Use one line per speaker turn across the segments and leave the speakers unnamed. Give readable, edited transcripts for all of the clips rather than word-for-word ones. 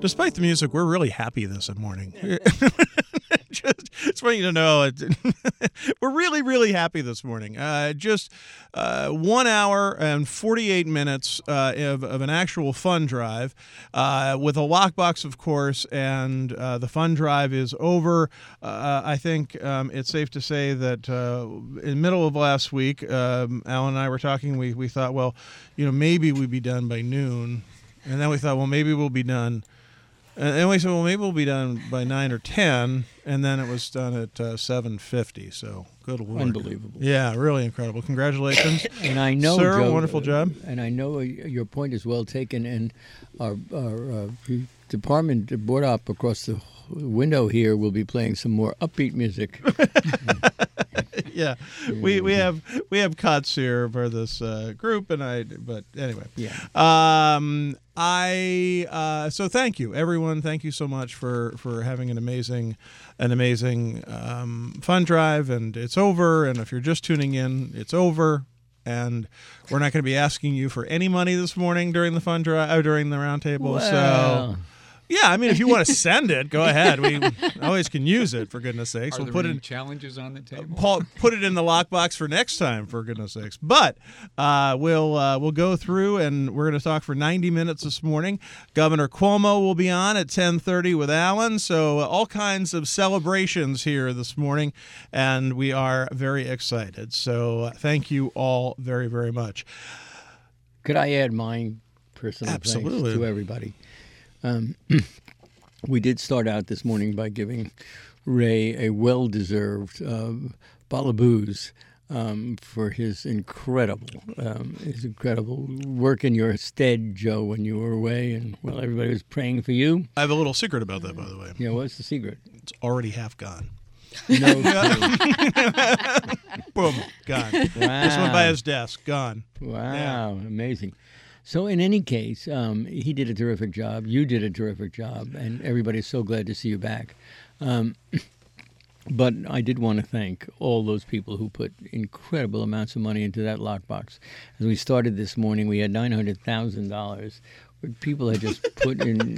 Despite the music, we're really happy this morning. Just want you to know, we're really, really happy this morning. Just 1 hour and 48 minutes of an actual fund drive with a lockbox, of course, and the fund drive is over. I think it's safe to say that in the middle of last week, Alan and I were talking. We thought, well, maybe we'd be done by noon. And then we thought, well, maybe we'll be done. And we said, well, maybe we'll be done by 9 or 10, and then it was done at 7:50. So, good Lord.
Unbelievable.
Yeah, really incredible. Congratulations.
And I know,
sir,
Joe,
wonderful job.
And I know your point is well taken, and our department board op across the window here will be playing some more upbeat music.
Yeah, we have cuts here for this group, but anyway.
Yeah.
So thank you, everyone. Thank you so much for having an amazing fund drive, and it's over. And if you're just tuning in, it's over. And we're not going to be asking you for any money this morning during the fund drive, during the roundtable.
Well.
So. Yeah, I mean, if you want to send it, go ahead. We always can use it, for goodness sakes.
We'll put any challenges on the table?
Paul, put it in the lockbox for next time, for goodness sakes. But we'll go through, and we're going to talk for 90 minutes this morning. Governor Cuomo will be on at 10:30 with Alan. So all kinds of celebrations here this morning, and we are very excited. So thank you all very, very much.
Could I add my personal thanks to everybody? We did start out this morning by giving Ray a well-deserved bottle of booze for his incredible work in your stead, Joe, when you were away, and well, everybody was praying for you.
I have a little secret about that, by the way.
Yeah, what's the secret?
It's already half gone.
No.
Boom, gone.
Wow.
This one by his desk, gone.
Wow,
Yeah.
Amazing. So in any case, he did a terrific job. You did a terrific job, and everybody's so glad to see you back. But I did want to thank all those people who put incredible amounts of money into that lockbox. As we started this morning, we had $900,000. People had just put in...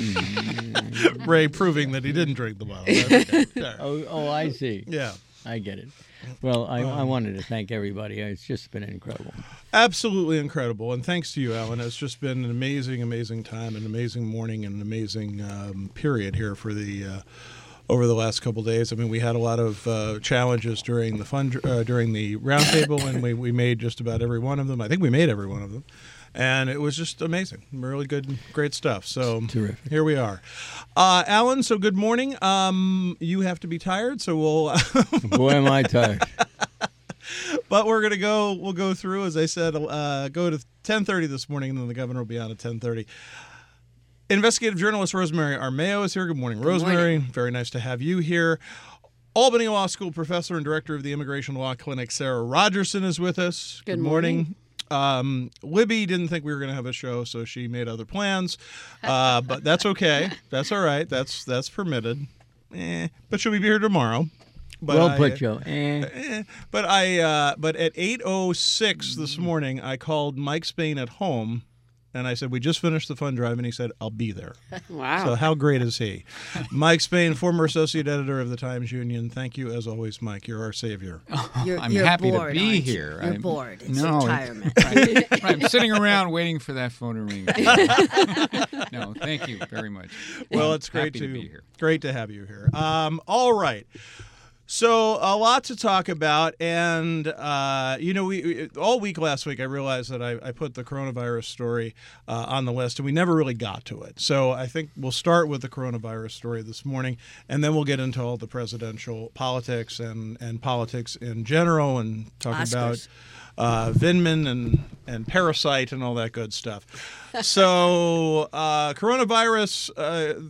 Ray proving that he didn't drink the bottle.
Oh, I see.
Yeah.
I get it. Well, I wanted to thank everybody. It's just been incredible.
Absolutely incredible. And thanks to you, Alan. It's just been an amazing, amazing time, an amazing morning, and an amazing period here for the over the last couple of days. I mean, we had a lot of challenges during the during the roundtable, and we made just about every one of them. I think we made every one of them. And it was just amazing. Really good, great stuff. So
terrific.
Here we are. Alan, so good morning. You have to be tired, so we'll...
Boy, am I tired.
But we'll go through, as I said, go to 10:30 this morning, and then the governor will be on at 10:30. Investigative journalist Rosemary Armao is here. Good morning, Rosemary.
Morning.
Very nice to have you here. Albany Law School professor and director of the Immigration Law Clinic, Sarah Rogerson, is with us.
Good morning.
Libby didn't think we were going to have a show, so she made other plans. But that's okay. That's all right. That's permitted. But she'll be here tomorrow. But
well put, Joe.
But at 8:06 this morning, I called Mike Spain at home, and I said, we just finished the fund drive, and he said, I'll be there.
Wow.
So how great is he? Mike Spain, former associate editor of the Times-Union. Thank you, as always, Mike. You're our savior.
I'm
you're
happy
bored,
to be
aren't you?
here.
You're bored. It's
No,
retirement.
Right. I'm sitting around waiting for that phone to ring. No, thank you very much.
Well, it's great
Happy to be here.
Great to have you here. All right. So a lot to talk about, and we all week last week I realized that I put the coronavirus story on the list, and we never really got to it. So I think we'll start with the coronavirus story this morning, and then we'll get into all the presidential politics and politics in general, and talk
Oscars.
about Vindman and Parasite and all that good stuff. So coronavirus.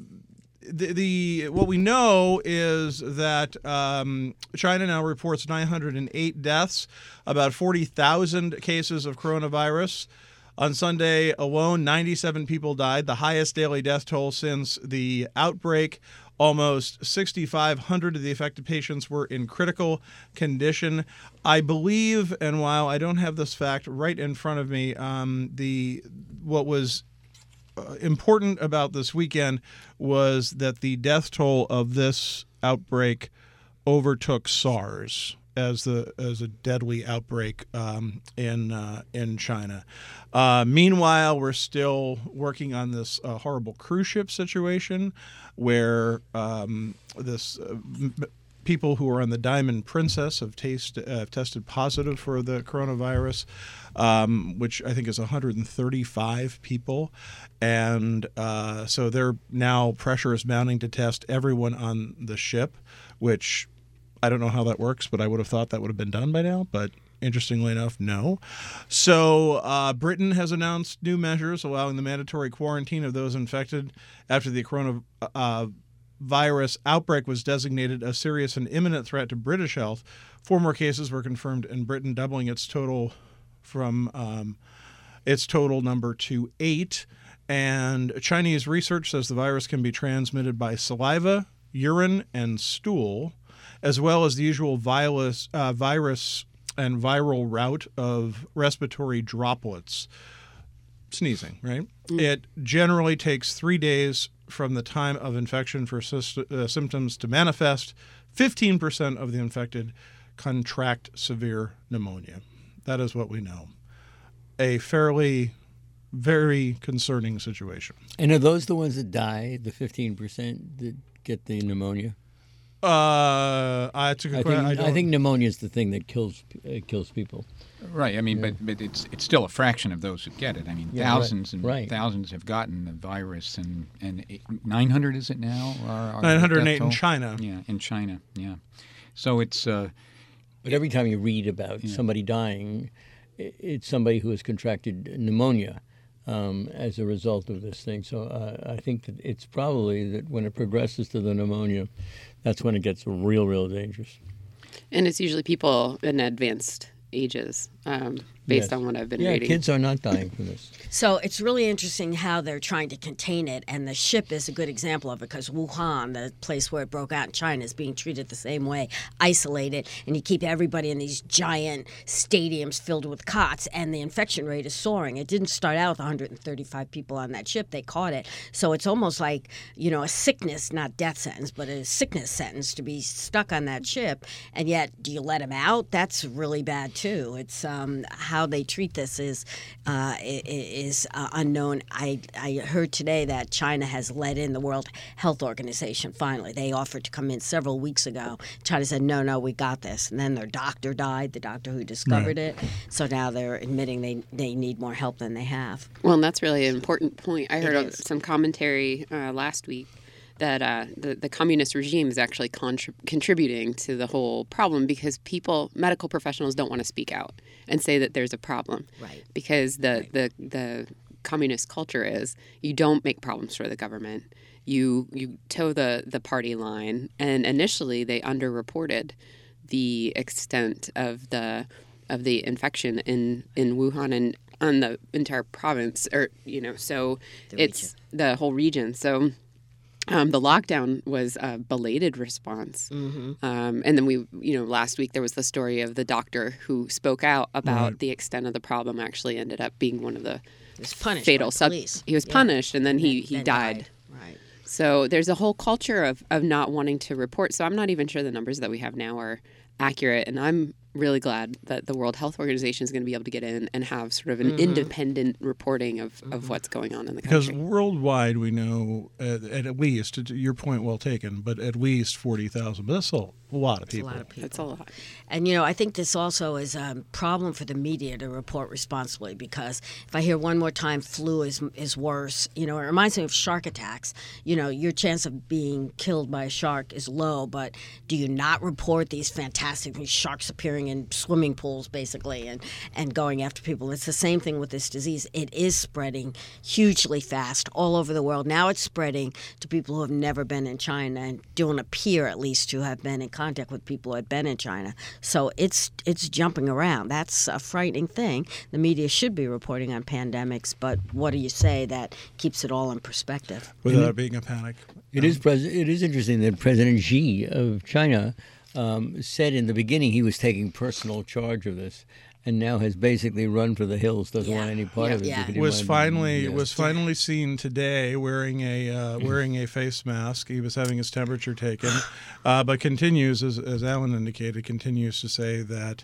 What we know is that China now reports 908 deaths, about 40,000 cases of coronavirus. On Sunday alone, 97 people died, the highest daily death toll since the outbreak. Almost 6,500 of the affected patients were in critical condition. I believe, and while I don't have this fact right in front of me, what was important about this weekend was that the death toll of this outbreak overtook SARS as a deadly outbreak in China. Meanwhile, we're still working on this horrible cruise ship situation where people who are on the Diamond Princess have tested positive for the coronavirus, which I think is 135 people. And so pressure is mounting to test everyone on the ship, which I don't know how that works, but I would have thought that would have been done by now. But interestingly enough, no. So Britain has announced new measures allowing the mandatory quarantine of those infected after the coronavirus outbreak was designated a serious and imminent threat to British health. 4 more cases were confirmed in Britain, doubling its total from its total number to 8. And Chinese research says the virus can be transmitted by saliva, urine, and stool, as well as the usual virus and viral route of respiratory droplets. Sneezing, right? It generally takes 3 days from the time of infection for symptoms to manifest. 15% of the infected contract severe pneumonia. That is what we know. A very concerning situation.
And are those the ones that die, the 15% that get the pneumonia?
It's a good question.
I think pneumonia is the thing that kills people.
Right. I mean, but it's still a fraction of those who get it. I mean, thousands and thousands have gotten the virus, and 900 is it now?
908 in China.
Yeah, in China. Yeah. So it's.
But every time you read about somebody dying, it's somebody who has contracted pneumonia as a result of this thing. So I think that it's probably that when it progresses to the pneumonia, that's when it gets real dangerous.
And it's usually people in advanced ages, based on what I've been reading.
Yeah, kids are not dying from this.
So it's really interesting how they're trying to contain it, and the ship is a good example of it because Wuhan, the place where it broke out in China, is being treated the same way, isolated, and you keep everybody in these giant stadiums filled with cots, and the infection rate is soaring. It didn't start out with 135 people on that ship. They caught it. So it's almost like, a sickness, not death sentence, but a sickness sentence to be stuck on that ship, and yet do you let them out? That's really bad, too. It's how they treat this is unknown. I heard today that China has let in the World Health Organization finally. They offered to come in several weeks ago. China said, no, we got this. And then their doctor died, the doctor who discovered it. So now they're admitting they need more help than they have.
Well, and that's really an important point. I heard some commentary last week that the communist regime is actually contributing to the whole problem because medical professionals don't want to speak out and say that there's a problem.
Right.
Because the communist culture is you don't make problems for the government. You toe the party line. And initially they underreported the extent of the infection in Wuhan and on the entire province, so it's the whole region. So the lockdown was a belated response. Mm-hmm. And then last week there was the story of the doctor who spoke out about the extent of the problem actually ended up being one of the fatal He was punished and then he died.
Right.
So there's a whole culture of not wanting to report. So I'm not even sure the numbers that we have now are accurate. And I'm really glad that the World Health Organization is going to be able to get in and have sort of an independent reporting of what's going on in the country.
Because worldwide we know at least, your point well taken, but at least 40,000. But that's a lot of people.
It's a lot.
And, I think this also is a problem for the media to report responsibly because if I hear one more time flu is worse, it reminds me of shark attacks. Your chance of being killed by a shark is low, but do you not report these fantastic sharks appearing in swimming pools, basically, and going after people? It's the same thing with this disease. It is spreading hugely fast all over the world. Now it's spreading to people who have never been in China and don't appear, at least, to have been in contact with people who had been in China. So it's jumping around. That's a frightening thing. The media should be reporting on pandemics, but what do you say that keeps it all in perspective?
Without being a panic.
It is interesting that President Xi of China said in the beginning he was taking personal charge of this, and now has basically run for the hills. Doesn't want any part of it.
Yeah.
Was finally seen today wearing a face mask. He was having his temperature taken, but continues, as Alan indicated, continues to say that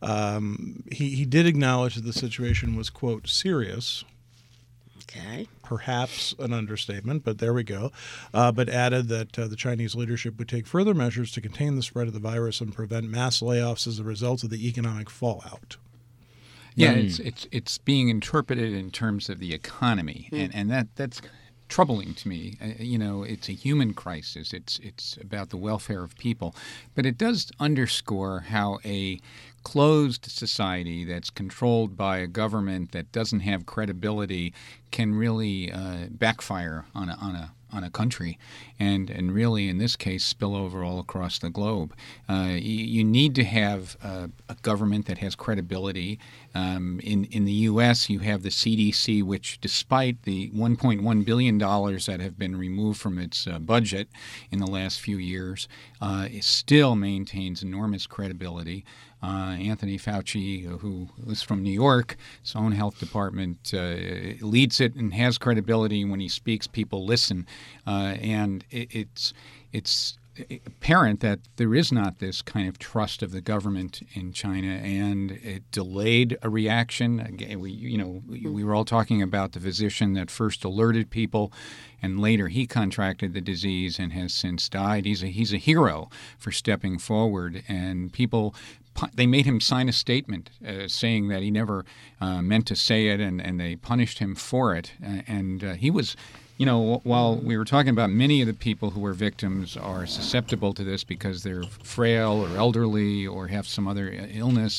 he did acknowledge that the situation was, quote, serious.
Okay.
Perhaps an understatement, but there we go. But added that the Chinese leadership would take further measures to contain the spread of the virus and prevent mass layoffs as a result of the economic fallout.
Yeah, it's being interpreted in terms of the economy, and that's troubling to me. It's a human crisis. It's about the welfare of people, but it does underscore how a closed society that's controlled by a government that doesn't have credibility can really backfire on a country, and really in this case spill over all across the globe. You need to have a government that has credibility. In the U.S., you have the CDC, which, despite the $1.1 billion that have been removed from its budget in the last few years, it still maintains enormous credibility. Anthony Fauci, who is from New York, his own health department, leads it and has credibility. When he speaks, people listen. And it's apparent that there is not this kind of trust of the government in China, and it delayed a reaction. Again, we were all talking about the physician that first alerted people, and later he contracted the disease and has since died. He's a hero for stepping forward, and they made him sign a statement saying that he never meant to say it, and they punished him for it. And he was, while we were talking about many of the people who were victims are susceptible to this because they're frail or elderly or have some other illness,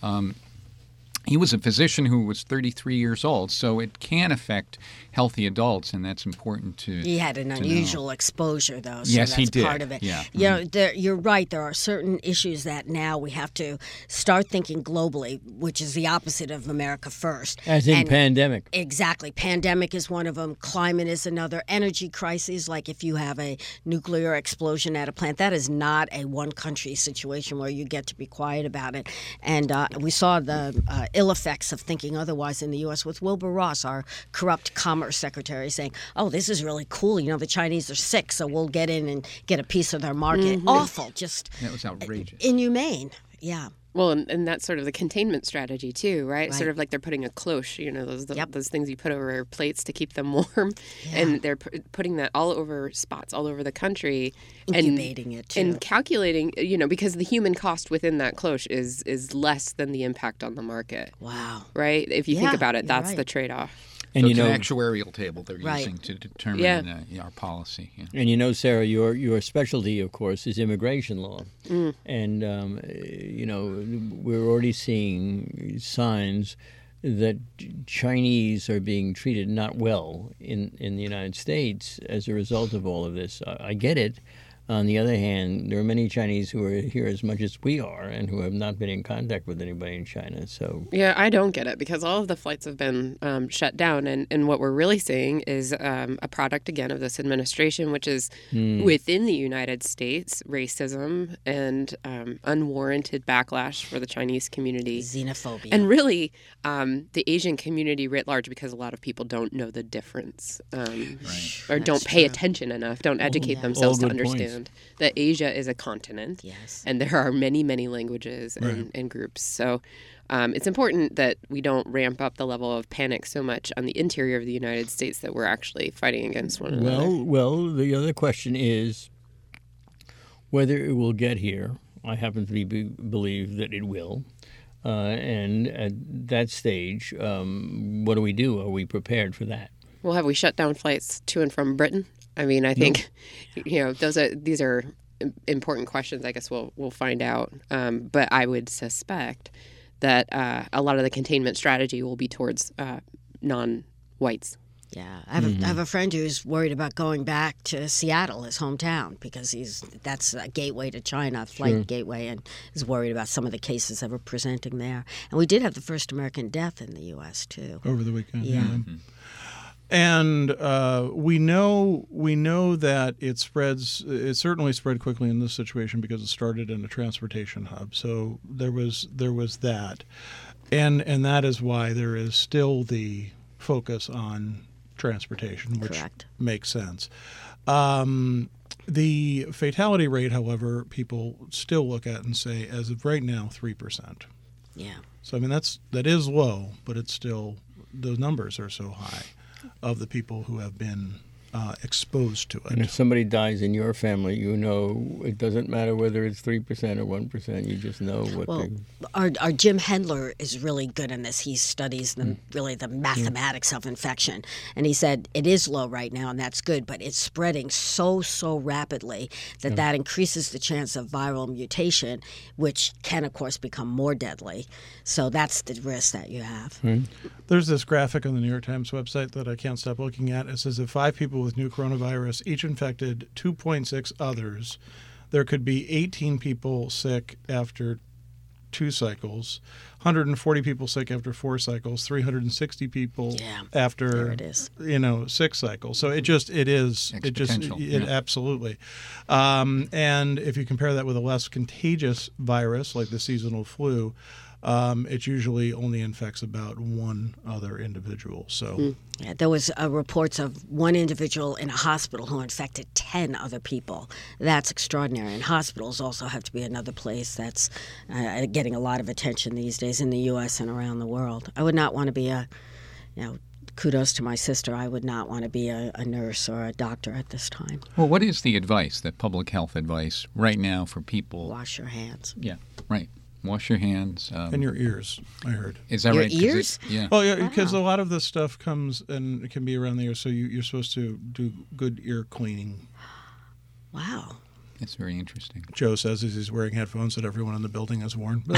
he was a physician who was 33 years old, so it can affect healthy adults, and that's important to
He had an unusual exposure, though, so
yes,
that's
he did.
part of it.
Yeah.
You're right. There are certain issues that now we have to start thinking globally, which is the opposite of America first.
As in pandemic.
Exactly. Pandemic is one of them. Climate is another. Energy crises, like if you have a nuclear explosion at a plant, that is not a one-country situation where you get to be quiet about it. And we saw the ill effects of thinking otherwise in the U.S. with Wilbur Ross, our corrupt Commerce Secretary, saying, "Oh, this is really cool. The Chinese are sick, so we'll get in and get a piece of their market." Mm-hmm. Awful, just
that was outrageous,
inhumane. Yeah.
Well, and that's sort of the containment strategy too, right? Sort of like they're putting a cloche, those things you put over plates to keep them warm, and they're putting that all over spots all over the country,
incubating it too.
And calculating, because the human cost within that cloche is less than the impact on the market.
Wow!
Right? If you think about it, that's the trade-off.
And so it's an actuarial table they're using to determine our policy. Yeah.
And Sarah, your specialty, of course, is immigration law. And, we're already seeing signs that Chinese are being treated not well in the United States as a result of all of this. I get it. On the other hand, there are many Chinese who are here as much as we are and who have not been in contact with anybody in China. So
I don't get it because all of the flights have been shut down. And what we're really seeing is a product, again, of this administration, which is within the United States, racism and unwarranted backlash for the Chinese community.
Xenophobia.
And really the Asian community writ large, because a lot of people don't know the difference or don't pay attention enough, don't educate themselves to understand that Asia is a continent, and there are many, many languages and groups. So it's important that we don't ramp up the level of panic so much on the interior of the United States that we're actually fighting against one another.
Well, the other question is whether it will get here. I happen to believe that it will. And at that stage, what do we do? Are we prepared for that?
Well, have we shut down flights to and from Britain? I mean, I think, these are important questions. I guess we'll find out. But I would suspect that a lot of the containment strategy will be towards non-whites.
Yeah, I have a friend who's worried about going back to Seattle, his hometown, because that's a gateway to China, flight gateway, and is worried about some of the cases that were presenting there. And we did have the first American death in the U.S. too
over the weekend.
Yeah.
And we know that it certainly spread quickly in this situation because it started in a transportation hub. So there was that, and that is why there is still the focus on transportation, which
Correct.
makes sense. The fatality rate, however, people still look at and say, as of right now, 3%.
Yeah.
So I mean that is low, but it's still, the numbers are so high of the people who have been exposed to
And
it.
if somebody dies in your family, you know it doesn't matter whether it's 3% or 1%. You just know what.
Well, our Jim Hendler is really good in this. He studies the mathematics of infection, and he said it is low right now, and that's good, but it's spreading so rapidly that increases the chance of viral mutation, which can, of course, become more deadly. So that's the risk that you have.
There's this graphic on the New York Times website that I can't stop looking at. It says if 5 people with new coronavirus each infected 2.6 others, there could be 18 people sick after 2 cycles, 140 people sick after 4 cycles, 360 people after
there it is.
6 cycles. So it is
Exponential.
Absolutely. And if you compare that with a less contagious virus like the seasonal flu, it usually only infects about 1 other individual. So
Yeah, there was reports of 1 individual in a hospital who infected 10 other people. That's extraordinary. And hospitals also have to be another place that's getting a lot of attention these days in the U.S. and around the world. I would not want to be kudos to my sister, I would not want to be a nurse or a doctor at this time.
Well, what is the advice, the public health advice right now for people?
Wash your hands.
Yeah, right. Wash your hands.
and your ears, I heard.
Is that
Your
right? 'Cause
ears?
yeah.
Well, yeah, because a lot of this stuff comes and it can be around the ear, so you're supposed to do good ear cleaning.
Wow.
That's very interesting.
Joe says as he's wearing headphones that everyone in the building has worn. But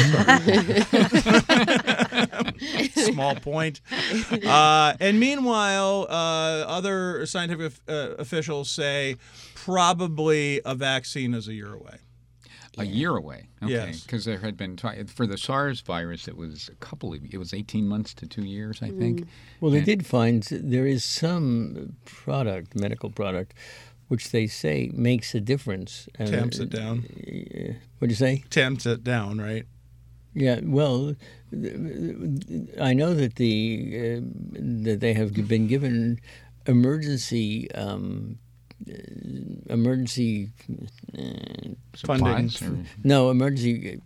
that's small point. And meanwhile, other scientific officials say probably a vaccine is a year away.
A year away. Okay.
Yes.
Because there had been for the SARS virus, it was 18 months to 2 years, I think.
Well, they did find there is some medical product, which they say makes a difference.
Tamps it down.
What'd you say?
Tamps it down, right?
Yeah, well, I know that that they have been given emergency
Supplies or-
no emergency.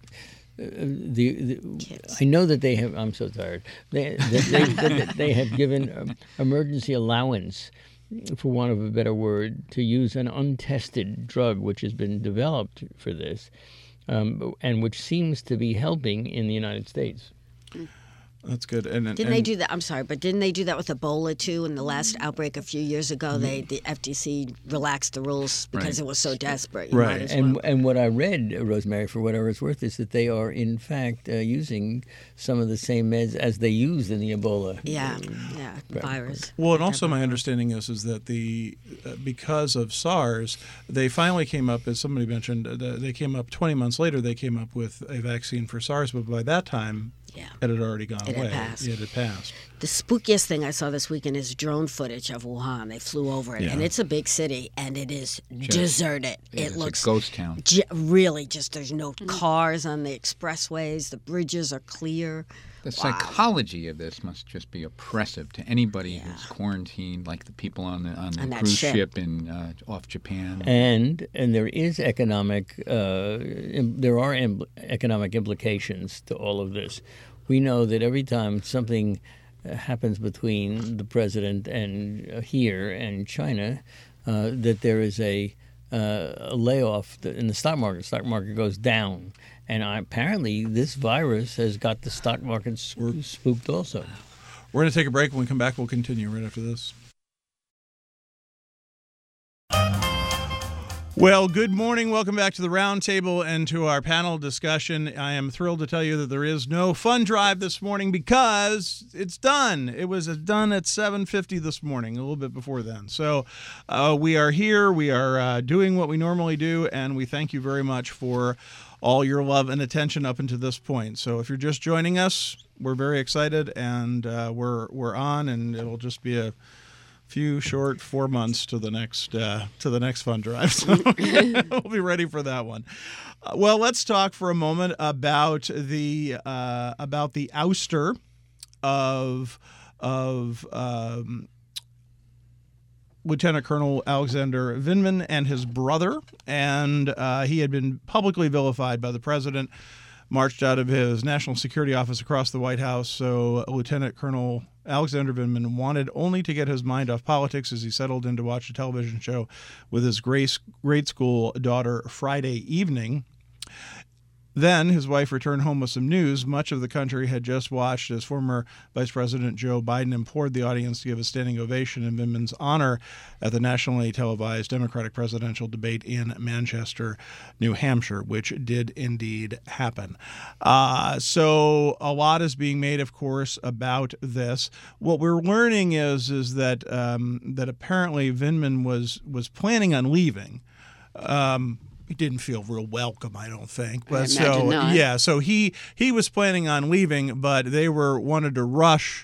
Kits.
I know that they have. I'm so tired. They have given emergency allowance, for want of a better word, to use an untested drug which has been developed for this, and which seems to be helping in the United States.
That's good. And
Didn't they do that? I'm sorry, but didn't they do that with Ebola too? In the last outbreak a few years ago, the FTC relaxed the rules because
Right.
it was so desperate.
Right.
And what I read, Rosemary, for whatever it's worth, is that they are in fact using some of the same meds as they used in the Ebola.
Virus.
Well, and also my understanding is that because of SARS, they finally came up, as somebody mentioned, they came up 20 months later. They came up with a vaccine for SARS, but by that time, it had already gone
It had
away.
passed.
It had passed.
The spookiest thing I saw this weekend is drone footage of Wuhan. They flew over it, and it's a big city, and it is deserted.
It's
It looks
a ghost town.
really just. There's no cars on the expressways. The bridges are clear.
The psychology of this must just be oppressive to anybody who's quarantined, like the people on the
that
cruise
ship.
ship in off Japan.
And there is economic economic implications to all of this. We know that every time something happens between the president and here and China, that there is a layoff in the stock market. The stock market goes down. And apparently this virus has got the stock market spooked also.
We're going to take a break. When we come back, we'll continue right after this. Well, good morning. Welcome back to the Roundtable and to our panel discussion. I am thrilled to tell you that there is no fund drive this morning because it's done. It was done at 7:50 this morning, a little bit before then. So we are here. We are doing what we normally do, and we thank you very much for all your love and attention up until this point. So if you're just joining us, we're very excited, and we're on, and it'll just be a few short 4 months to the next fund drive. So we'll be ready for that one. Well, let's talk for a moment about the ouster of Lieutenant Colonel Alexander Vindman and his brother, and he had been publicly vilified by the president, marched out of his national security office across the White House. So Lieutenant Colonel Alexander Vindman wanted only to get his mind off politics as he settled in to watch a television show with his grade school daughter Friday evening. Then his wife returned home with some news. Much of the country had just watched as former Vice President Joe Biden implored the audience to give a standing ovation in Vindman's honor at the nationally televised Democratic presidential debate in Manchester, New Hampshire, which did indeed happen. So a lot is being made, of course, about this. What we're learning is that that apparently Vindman was planning on leaving. He didn't feel real welcome, I don't think. But so he was planning on leaving, but they wanted to rush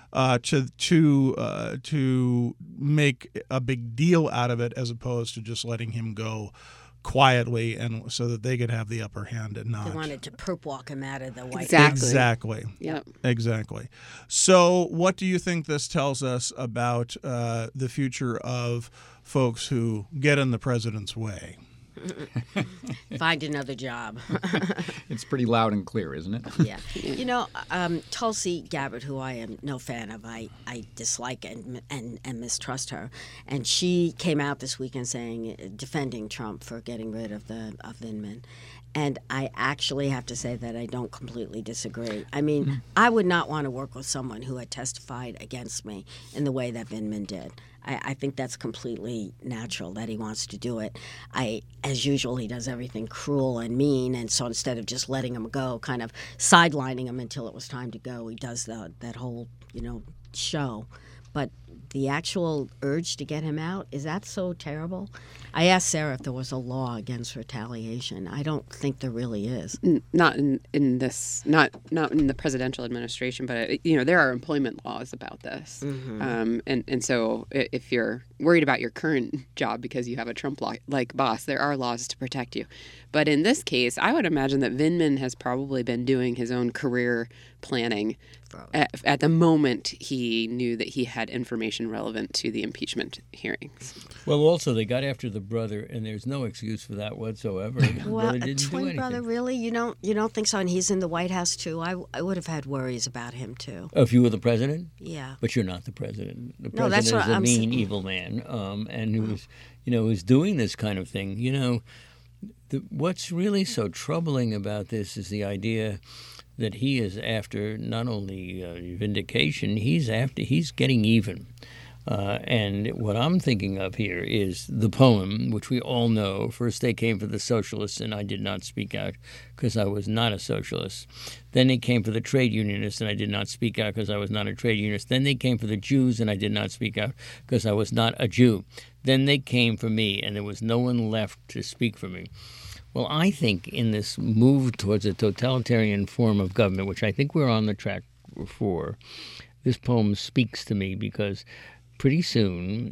to make a big deal out of it, as opposed to just letting him go quietly, and so that they could have the upper hand and not.
They wanted to perp walk him out of the White
House.
Exactly.
Yep.
Exactly. So, what do you think this tells us about the future of folks who get in the president's way?
Find another job.
It's pretty loud and clear, isn't it?
Yeah. You know, Tulsi Gabbard, who I am no fan of, I dislike and mistrust her. And she came out this weekend defending Trump for getting rid of Vindman. And I actually have to say that I don't completely disagree. I mean, I would not want to work with someone who had testified against me in the way that Vindman did. I think that's completely natural that he wants to do it. As usual, he does everything cruel and mean, and so instead of just letting him go, kind of sidelining him until it was time to go, he does that whole, show. But the actual urge to get him out, is that so terrible? I asked Sarah if there was a law against retaliation. I don't think there really is.
Not in the presidential administration, but there are employment laws about this. Mm-hmm. And so if you're worried about your current job because you have a Trump-like boss, there are laws to protect you. But in this case, I would imagine that Vindman has probably been doing his own career planning at the moment he knew that he had information relevant to the impeachment hearings.
Well, also, they got after the brother, and there's no excuse for that whatsoever.
Well, a twin brother, really? You don't think so? And he's in the White House, too? I would have had worries about him, too.
If you were the president?
Yeah.
But you're not the president. The
No, that's
president
what
is a
I'm
mean,
saying.
evil man, and who's doing this kind of thing. What's really so troubling about this is the idea that he is after not only vindication, he's getting even. And what I'm thinking of here is the poem, which we all know. First they came for the socialists, and I did not speak out because I was not a socialist. Then they came for the trade unionists, and I did not speak out because I was not a trade unionist. Then they came for the Jews, and I did not speak out because I was not a Jew. Then they came for me, and there was no one left to speak for me. Well, I think in this move towards a totalitarian form of government, which I think we're on the track for, this poem speaks to me because pretty soon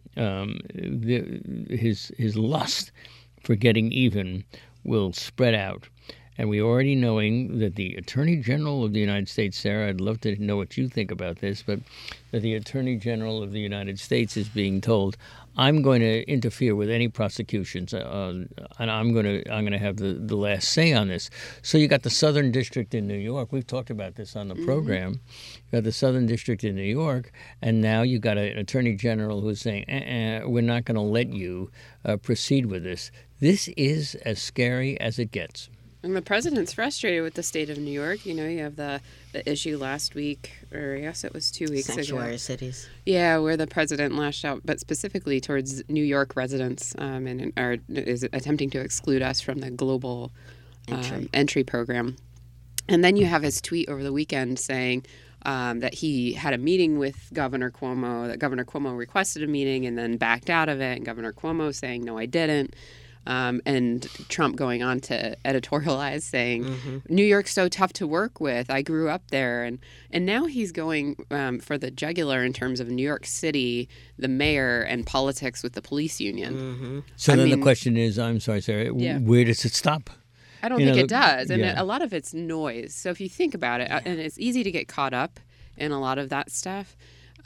his lust for getting even will spread out. And we already knowing that the Attorney General of the United States, Sarah, I'd love to know what you think about this, but that the Attorney General of the United States is being told, I'm going to interfere with any prosecutions, and I'm going to have the last say on this. So you got the Southern District in New York. We've talked about this on the program. You got the Southern District in New York, and now you got an Attorney General who's saying, we're not going to let you proceed with this. This is as scary as it gets.
And the president's frustrated with the state of New York. You have the issue last week, or I guess it was 2 weeks ago.
Sanctuary cities.
Yeah, where the president lashed out, but specifically towards New York residents, and is attempting to exclude us from the global entry program. And then you have his tweet over the weekend saying that he had a meeting with Governor Cuomo, that Governor Cuomo requested a meeting and then backed out of it, and Governor Cuomo saying, no, I didn't. And Trump going on to editorialize saying, New York's so tough to work with. I grew up there. And now he's going for the jugular in terms of New York City, the mayor, and politics with the police union.
So then the question is, I'm sorry, Sarah, where does it stop?
I don't think it does. And a lot of it's noise. So if you think about it, and it's easy to get caught up in a lot of that stuff.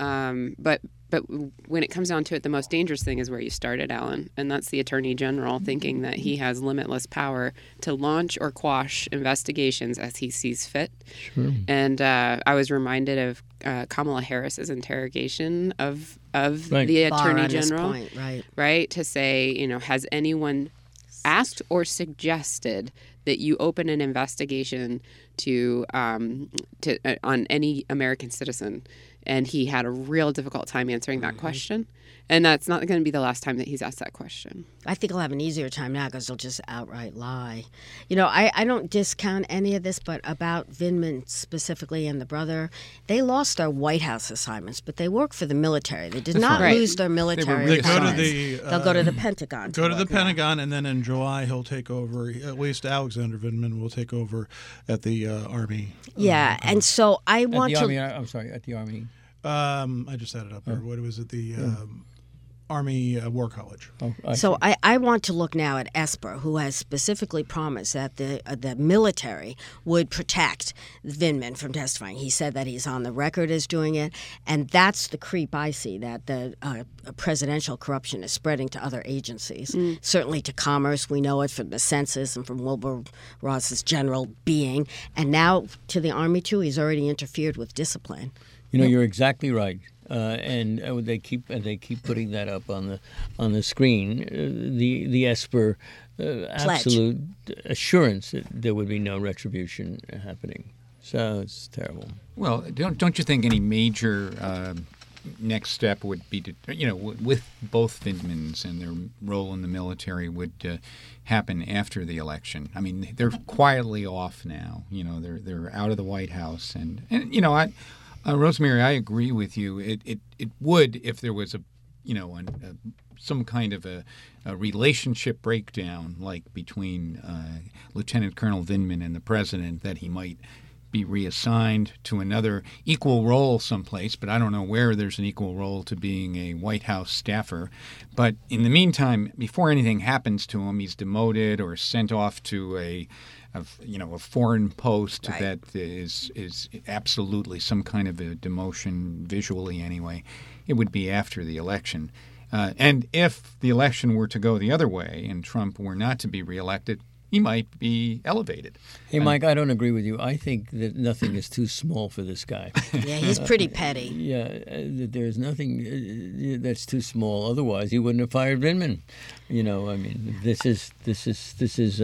But when it comes down to it, the most dangerous thing is where you started, Alan, and that's the Attorney General thinking that he has limitless power to launch or quash investigations as he sees fit.
Sure.
And I was reminded of Kamala Harris's interrogation of
Right.
the
Bar
Attorney
on this
General,
point, right.
right? To say, has anyone asked or suggested that you open an investigation to on any American citizen? And he had a real difficult time answering that question. And that's not going to be the last time that he's asked that question.
I think he'll have an easier time now because he'll just outright lie. I don't discount any of this, but about Vindman specifically and the brother, they lost their White House assignments, but they work for the military. They did not
right.
lose their military
They go to
assignments. They'll go to the Pentagon.
Go to the
work now.
Pentagon, and then in July he'll take over. At least Alexander Vindman will take over at the Army.
Yeah, and so I
At
want
the
to...
Army, I'm sorry, at the Army.
I just had it up there. What was it? The Army War College.
Oh,
So I want to look now at Esper, who has specifically promised that the military would protect Vindman from testifying. He said that he's on the record as doing it, and that's the creep I see, that the presidential corruption is spreading to other agencies. Certainly to Commerce, we know it from the census and from Wilbur Ross's general being, and now to the Army too. He's already interfered with discipline.
You're exactly right, and they keep putting that up on the screen. The Esper absolute assurance that there would be no retribution happening. So it's terrible.
Well, don't you think any major next step would be to, with both Vindmans and their role in the military would happen after the election? I mean, they're quietly off now. They're out of the White House, and Rosemary, I agree with you. It would if there was some kind of a relationship breakdown, like between Lieutenant Colonel Vindman and the president, that he might be reassigned to another equal role someplace, but I don't know where there's an equal role to being a White House staffer. But in the meantime, before anything happens to him, he's demoted or sent off to a foreign post
Right.
that is absolutely some kind of a demotion visually anyway. It would be after the election. And if the election were to go the other way and Trump were not to be reelected, he might be elevated.
Hey, Mike, I don't agree with you. I think that nothing is too small for this guy.
Yeah, he's pretty petty.
There's nothing that's too small. Otherwise, he wouldn't have fired Vindman. This is.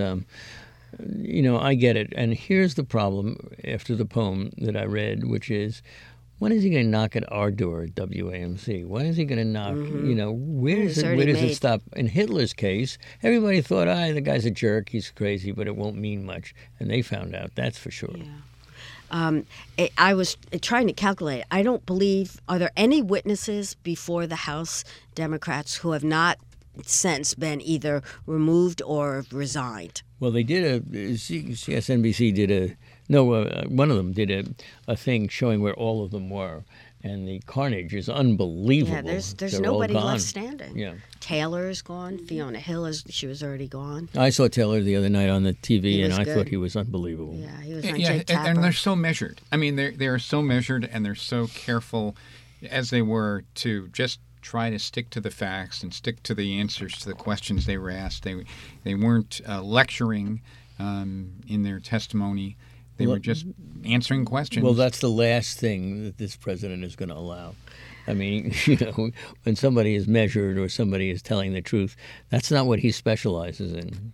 I get it. And here's the problem after the poem that I read, which is, when is he going to knock at our door at WAMC? When is he going to knock? Where does it stop? In Hitler's case, everybody thought, the guy's a jerk, he's crazy, but it won't mean much. And they found out, that's for sure.
Yeah. I was trying to calculate. I don't believe, are there any witnesses before the House Democrats who have not since been either removed or resigned?
Well, they did CSNBC did one of them did a thing showing where all of them were, and the carnage is unbelievable.
Yeah, there's
They're
nobody
all gone.
left standing.
Yeah.
Taylor's gone. Fiona Hill she was already gone.
I saw Taylor the other night on the TV,
He
and
was
I
good.
thought he was unbelievable.
Yeah, he was on
Yeah,
Jake Tapper.
and they're so measured. I mean, they're so measured, and they're so careful, as they were, to just try to stick to the facts and stick to the answers to the questions they were asked. They weren't lecturing in their testimony. They were just answering questions.
Well, that's the last thing that this president is going to allow. I mean, when somebody is measured or somebody is telling the truth, that's not what he specializes in.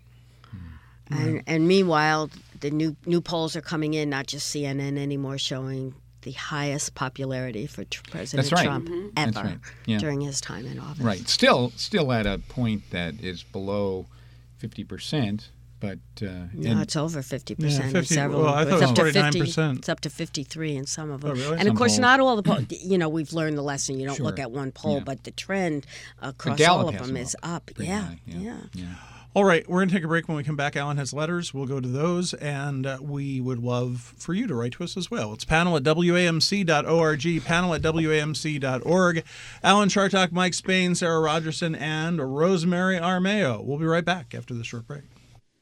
And meanwhile, the new polls are coming in, not just CNN anymore, showing the highest popularity for President
That's right.
Trump
That's
ever
right. Yeah.
during his time in office.
Right. Still at a point that is below 50%, but
No, it's over 50%
Yeah,
in
50
several.
well, I
it's
thought
up
it was
to
49%.
It's up to 53 in some of them.
Oh, really?
And
Some
of course,
polls.
not all the polls. We've learned the lesson. You don't
Sure.
look at one poll,
Yeah.
but the trend across
Gallup
all of
has
them
them
is
up
up.
pretty
Yeah,
high,
yeah.
yeah.
All right, we're going to take a break. When we come back, Alan has letters. We'll go to those, and we would love for you to write to us as well. It's panel@wamc.org, panel@wamc.org. Alan Chartock, Mike Spain, Sarah Rogerson, and Rosemary Armeo. We'll be right back after this short break.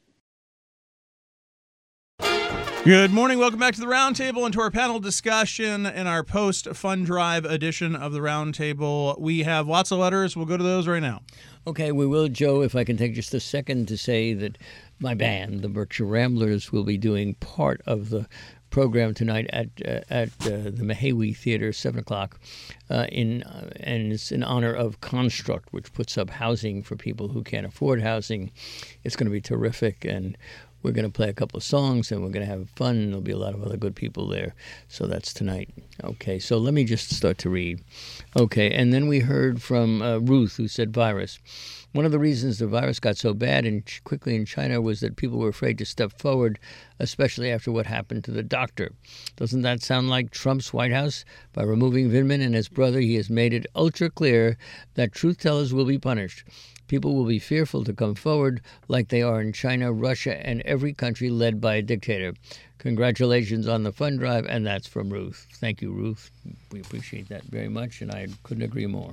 Good morning. Welcome back to the Roundtable and to our panel discussion in our post-Fund Drive edition of the Roundtable. We have lots of letters. We'll go to those right now.
Okay, we will, Joe, if I can take just a second to say that my band, the Berkshire Ramblers, will be doing part of the program tonight at the Mahawi Theater, 7 o'clock, and it's in honor of Construct, which puts up housing for people who can't afford housing. It's going to be terrific, and we're going to play a couple of songs, and we're going to have fun, and there'll be a lot of other good people there. So that's tonight. Okay, so let me just start to read. Okay, and then we heard from Ruth, who said virus. One of the reasons the virus got so bad and quickly in China was that people were afraid to step forward, especially after what happened to the doctor. Doesn't that sound like Trump's White House? By removing Vindman and his brother, he has made it ultra clear that truth tellers will be punished. People will be fearful to come forward like they are in China, Russia, and every country led by a dictator. Congratulations on the fund drive, and that's from Ruth. Thank you, Ruth. We appreciate that very much, and I couldn't agree more.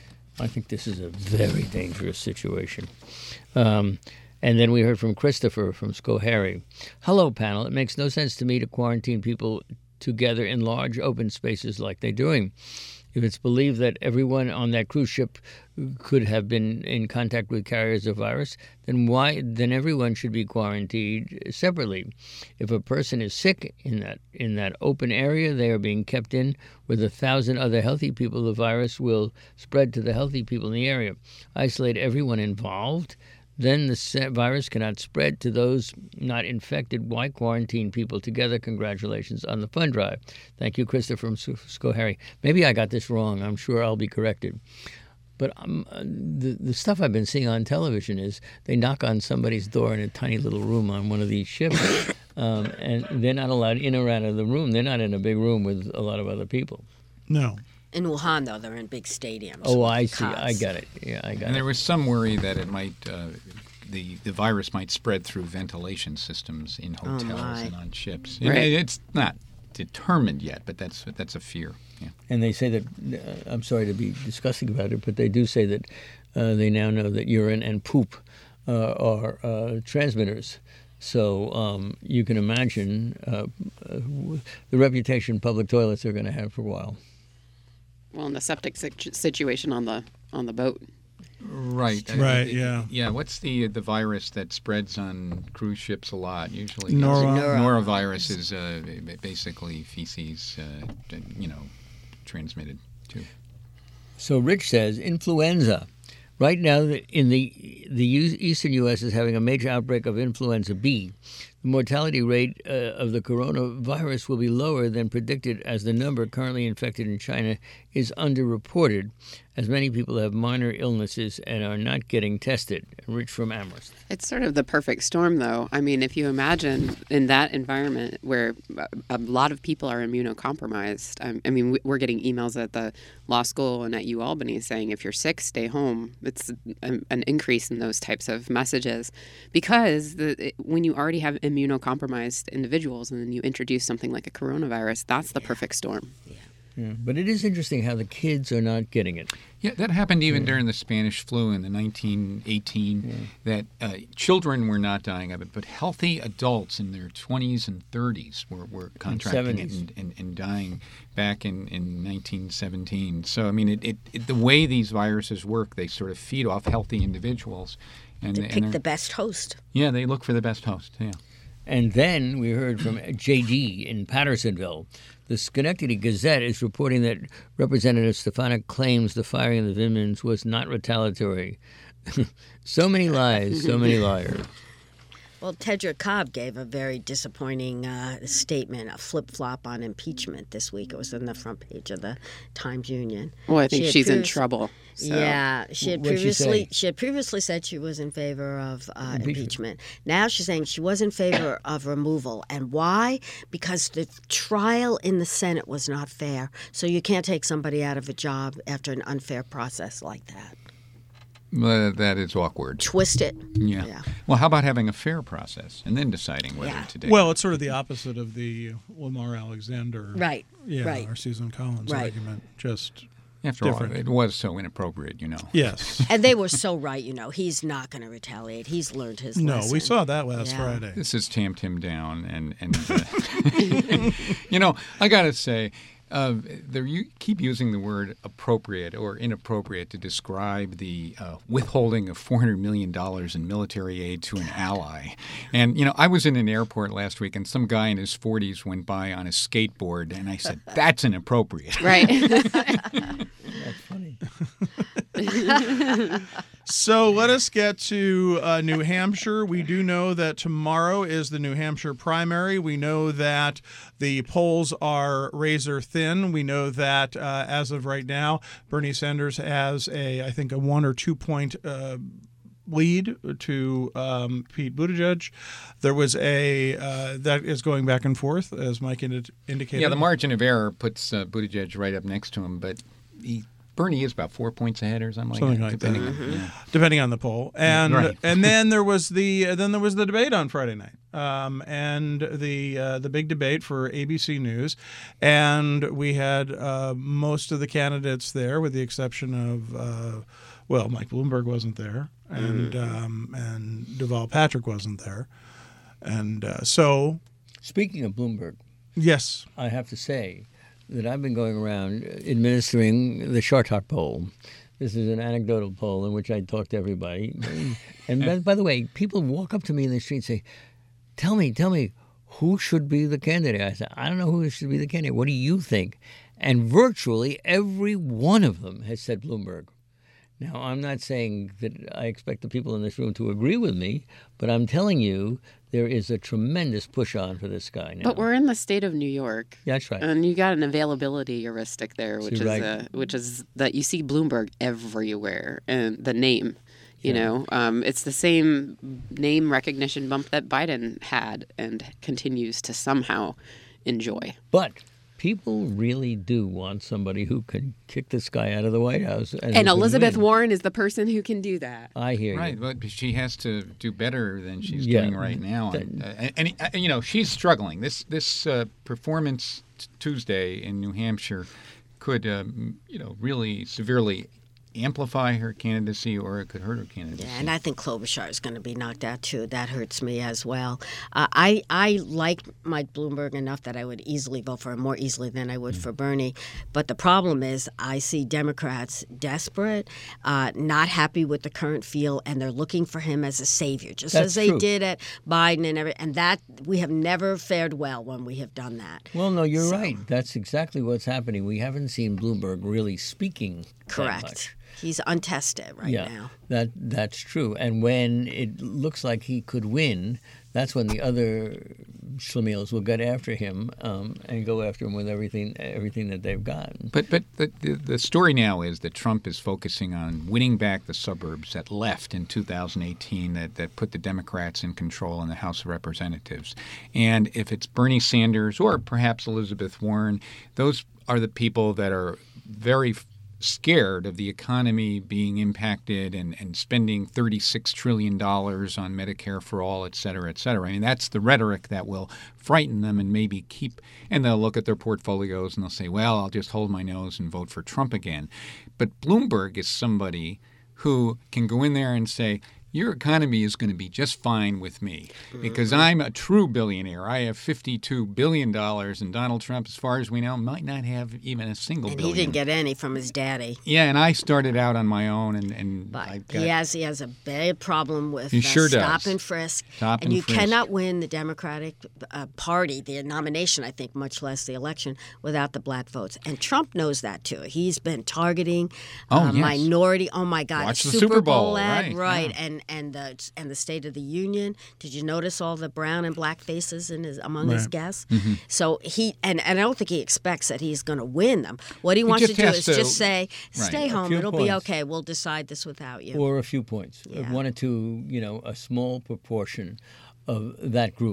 I think this is a very dangerous situation. And then we heard from Christopher from Schoharie. Hello, panel. It makes no sense to me to quarantine people together in large open spaces like they're doing. If it's believed that everyone on that cruise ship could have been in contact with carriers of virus, then everyone should be quarantined separately. If a person is sick in that open area they are being kept in with 1,000 other healthy people, the virus will spread to the healthy people in the area. Isolate everyone involved. Then the virus cannot spread to those not infected. Why quarantine people together? Congratulations on the fund drive. Thank you, Christopher from Schoharie. Maybe I got this wrong. I'm sure I'll be corrected. But the stuff I've been seeing on television is they knock on somebody's door in a tiny little room on one of these ships, and they're not allowed in or out of the room. They're not in a big room with a lot of other people.
No.
In Wuhan, though, they're in big stadiums.
Oh, I see. I got it. Yeah, I got it.
And there was some worry that it might, the virus might spread through ventilation systems in hotels and on ships.
Right.
It's not determined yet, but that's a fear. Yeah.
And they say that, I'm sorry to be discussing about it, but they do say that they now know that urine and poop are transmitters. So you can imagine the reputation public toilets are going to have for a while.
Well, in the septic situation on the boat.
Right.
Right, yeah.
Yeah, what's the virus that spreads on cruise ships a lot? Usually norovirus is basically feces, transmitted too.
So Rich says influenza. Right now, in the eastern U.S. is having a major outbreak of influenza B. The mortality rate of the coronavirus will be lower than predicted as the number currently infected in China is underreported, as many people have minor illnesses and are not getting tested. Rich from Amherst.
It's sort of the perfect storm, though. I mean, if you imagine in that environment where a lot of people are immunocompromised, I mean, we're getting emails at the law school and at UAlbany saying if you're sick, stay home. It's an increase in those types of messages because when you already have immunocompromised individuals and then you introduce something like a coronavirus, that's the perfect storm.
Yeah, but it is interesting how the kids are not getting it.
Yeah, that happened even during the Spanish flu in the 1918, that children were not dying of it, but healthy adults in their 20s and 30s were contracting it and dying back in 1917. So, I mean, the way these viruses work, they sort of feed off healthy individuals. And
they pick the best host.
Yeah, they look for the best host, yeah.
And then we heard from J.D. in Pattersonville. The Schenectady Gazette is reporting that Representative Stefanik claims the firing of the Vindmans was not retaliatory. So many lies, so many liars.
Well, Tedra Cobb gave a very disappointing statement, a flip-flop on impeachment this week. It was on the front page of the Times-Union.
Well, I think she's in trouble. So.
Yeah, she had previously said she was in favor of impeachment. Now she's saying she was in favor of removal. And why? Because the trial in the Senate was not fair. So you can't take somebody out of a job after an unfair process like that.
That is awkward.
twist it.
Yeah. Well, how about having a fair process and then deciding whether to take
Well, it's sort of the opposite of the Lamar Alexander,
Right. Right.
or Susan Collins
Right.
argument. Just
After
different.
all, it was so inappropriate,
yes.
And they were so right, he's not going to retaliate. He's learned his
No,
lesson.
we saw that last
Yeah.
Friday.
This has tamped him down, and I got to say, you keep using the word appropriate or inappropriate to describe the withholding of $400 million in military aid to an ally. And, I was in an airport last week, and some guy in his 40s went by on a skateboard, and I said, that's inappropriate.
Right.
That's funny.
So let us get to New Hampshire. We do know that tomorrow is the New Hampshire primary. We know that the polls are razor thin. We know that as of right now, Bernie Sanders has I think a 1 or 2 point lead to Pete Buttigieg. There was that is going back and forth, as Mike indicated.
Yeah, the margin of error puts Buttigieg right up next to him, but Bernie is about 4 points ahead or something
like that.
Yeah.
Depending on the poll, and
Right.
and then there was the debate on Friday night, and the big debate for ABC News, and we had most of the candidates there, with the exception of Mike Bloomberg wasn't there, and Deval Patrick wasn't there, and so
Speaking of Bloomberg,
yes,
I have to say that I've been going around administering the Chartot poll. This is an anecdotal poll in which I talk to everybody. And by the way, people walk up to me in the street and say, tell me, who should be the candidate? I said, I don't know who should be the candidate. What do you think? And virtually every one of them has said Bloomberg. Now, I'm not saying that I expect the people in this room to agree with me, but I'm telling you there is a tremendous push on for this guy now.
But we're in the state of New York.
Yeah, that's right.
And you got an availability heuristic there, which is that you see Bloomberg everywhere, and the name. It's the same name recognition bump that Biden had and continues to somehow enjoy.
But people really do want somebody who can kick this guy out of the White House.
And Elizabeth Warren is the person who can do that.
I hear
Right,
you.
but she has to do better than she's doing right now. And she's struggling. This performance Tuesday in New Hampshire could, really severely amplify her candidacy, or it could hurt her candidacy.
Yeah, and I think Klobuchar is going to be knocked out too. That hurts me as well. I like Mike Bloomberg enough that I would easily vote for him, more easily than I would for Bernie. But the problem is I see Democrats desperate, not happy with the current field, and they're looking for him as a savior, just
That's
as they
true.
did at Biden and that we have never fared well when we have done that.
Well, no, you're right. That's exactly what's happening. We haven't seen Bloomberg really speaking that
Correct.
much.
He's untested right now.
That's true. And when it looks like he could win, that's when the other schlemiels will get after him and go after him with everything that they've got.
But the story now is that Trump is focusing on winning back the suburbs that left in 2018 that put the Democrats in control in the House of Representatives. And if it's Bernie Sanders or perhaps Elizabeth Warren, those are the people that are very scared of the economy being impacted and spending $36 trillion on Medicare for all, et cetera, et cetera. I mean, that's the rhetoric that will frighten them and maybe and they'll look at their portfolios and they'll say, well, I'll just hold my nose and vote for Trump again. But Bloomberg is somebody who can go in there and say, your economy is going to be just fine with me because I'm a true billionaire. I have $52 billion, and Donald Trump, as far as we know, might not have even a single
And
billion.
he didn't get any from his daddy.
Yeah, and I started out on my own, and
But
I got,
he has a big problem with
He sure
stop
does.
and frisk.
Stop
and
and
you
frisk.
cannot win the Democratic Party, the nomination, I think, much less the election, without the black votes. And Trump knows that, too. He's been targeting
yes.
minority. Oh, my God.
Watch
a
the Super Bowl,
ad.
right,
And the State of the Union. Did you notice all the brown and black faces among his guests?
Mm-hmm.
So and I don't think he expects that he's going to win them. What he wants to
just
do
has
is
to-
just say,
Right.
stay
A
home.
few
It'll be
points.
okay. We'll decide this without you.
Or a few points,
Yeah.
one or two, a small proportion of that group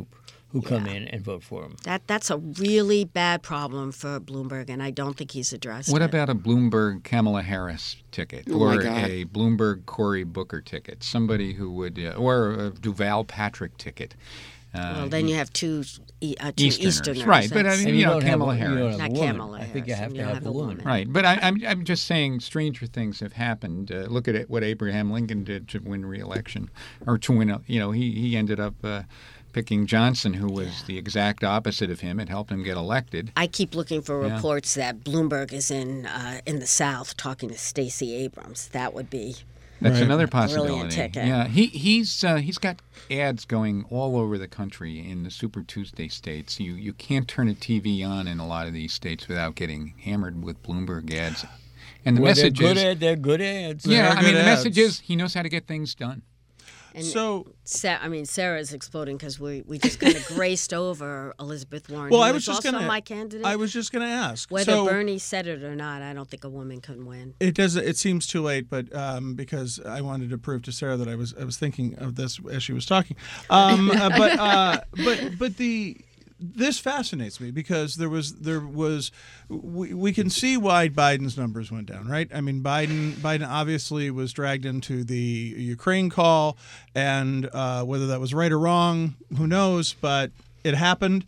who come in and vote for him.
That's a really bad problem for Bloomberg, and I don't think he's addressed
What
it.
about a Bloomberg Kamala Harris ticket,
Oh my
or
God.
a Bloomberg Cory Booker ticket? Somebody who would, or a Duval Patrick ticket.
Well, then you have two
Easterners.
Easterners.
Right, but I
That's-
mean,
And
you know,
don't have
Kamala
a- you
Harris.
don't have
Not
a woman.
Kamala
I think you
Harris.
have to
You
have
have
a
a
woman.
woman.
Right, but I'm just saying stranger things have happened. Look at it, what Abraham Lincoln did to win re-election, or to win. He ended up picking Johnson, who was the exact opposite of him. It helped him get elected.
I keep looking for
Yeah.
reports that Bloomberg is in the South talking to Stacey Abrams. That would be
That's
Right.
another
Brilliant
possibility.
ticket.
Yeah, he's got ads going all over the country in the Super Tuesday states. You can't turn a TV on in a lot of these states without getting hammered with Bloomberg ads. And the
Well,
message is,
they're good ads.
yeah, I
good
mean, the
ads.
message is he knows how to get things done.
And
So
Sarah's exploding because we just kind of graced over Elizabeth Warren.
Well,
who
I was
is
just
also
gonna.
my candidate.
I was just going to ask
Whether
so,
Bernie said it or not, I don't think a woman can win.
It does. It seems too late, but because I wanted to prove to Sarah that I was thinking of this as she was talking. But this fascinates me because we can see why Biden's numbers went down, right? I mean, Biden obviously was dragged into the Ukraine call, and whether that was right or wrong, who knows? But it happened.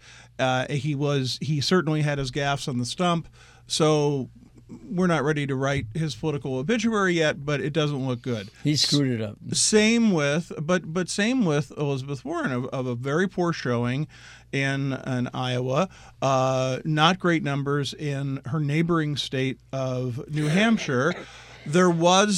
He certainly had his gaffes on the stump. So we're not ready to write his political obituary yet, but it doesn't look good.
He screwed it up.
Same with Elizabeth Warren of a very poor showing in Iowa, not great numbers in her neighboring state of New Hampshire. There was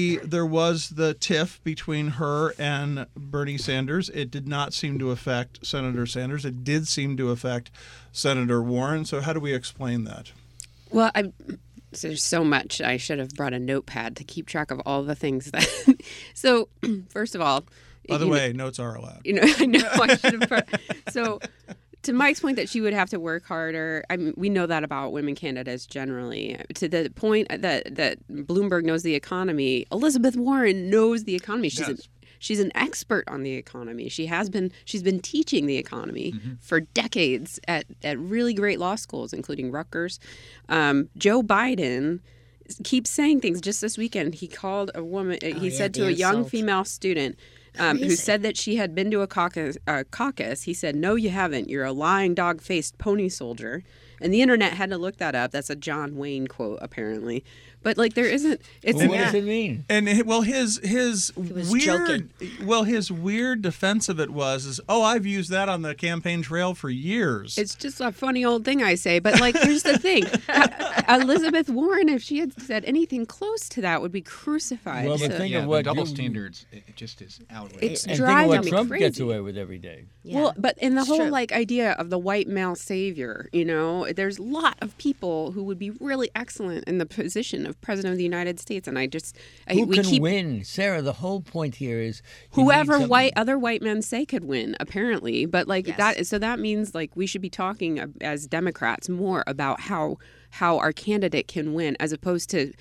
the tiff between her and Bernie Sanders. It did not seem to affect Senator Sanders. It did seem to affect Senator Warren. So how do we explain that?
Well, there's so much. I should have brought a notepad to keep track of all the things that. So, first of all,
By the way, notes are allowed.
I know I should have. So, to Mike's point that she would have to work harder. I mean, we know that about women candidates generally. To the point that Bloomberg knows the economy, Elizabeth Warren knows the economy. She's an expert on the economy. She's been teaching the economy for decades at really great law schools, including Rutgers. Joe Biden keeps saying things. Just this weekend, he called a woman. He said to a young
insult.
female student who
Crazy.
said that she had been to a caucus. He said, "No, you haven't. You're a lying, dog-faced pony soldier." And the internet had to look that up. That's a John Wayne quote, apparently. But there isn't. It's
Well, what does it mean?
And his
was
weird
joking.
his weird defense of it was I've used that on the campaign trail for years.
It's just a funny old thing I say, but here's the thing: Elizabeth Warren, if she had said anything close to that, would be crucified.
Well, but
So-
think
Yeah,
of
the
what
double
you-
standards, it just is outrageous.
It's
And think of
driving
what
me
Trump
crazy.
gets away with every day.
Yeah.
Well, but in the
It's
whole
true.
idea of the white male savior, there's a lot of people who would be really excellent in the position of president of the United States, and
Who
we
can
keep
win? Sarah, the whole point here is you
whoever
need some-
other white men say could win, apparently. But
Yes.
that means we should be talking as Democrats more about how our candidate can win, as opposed to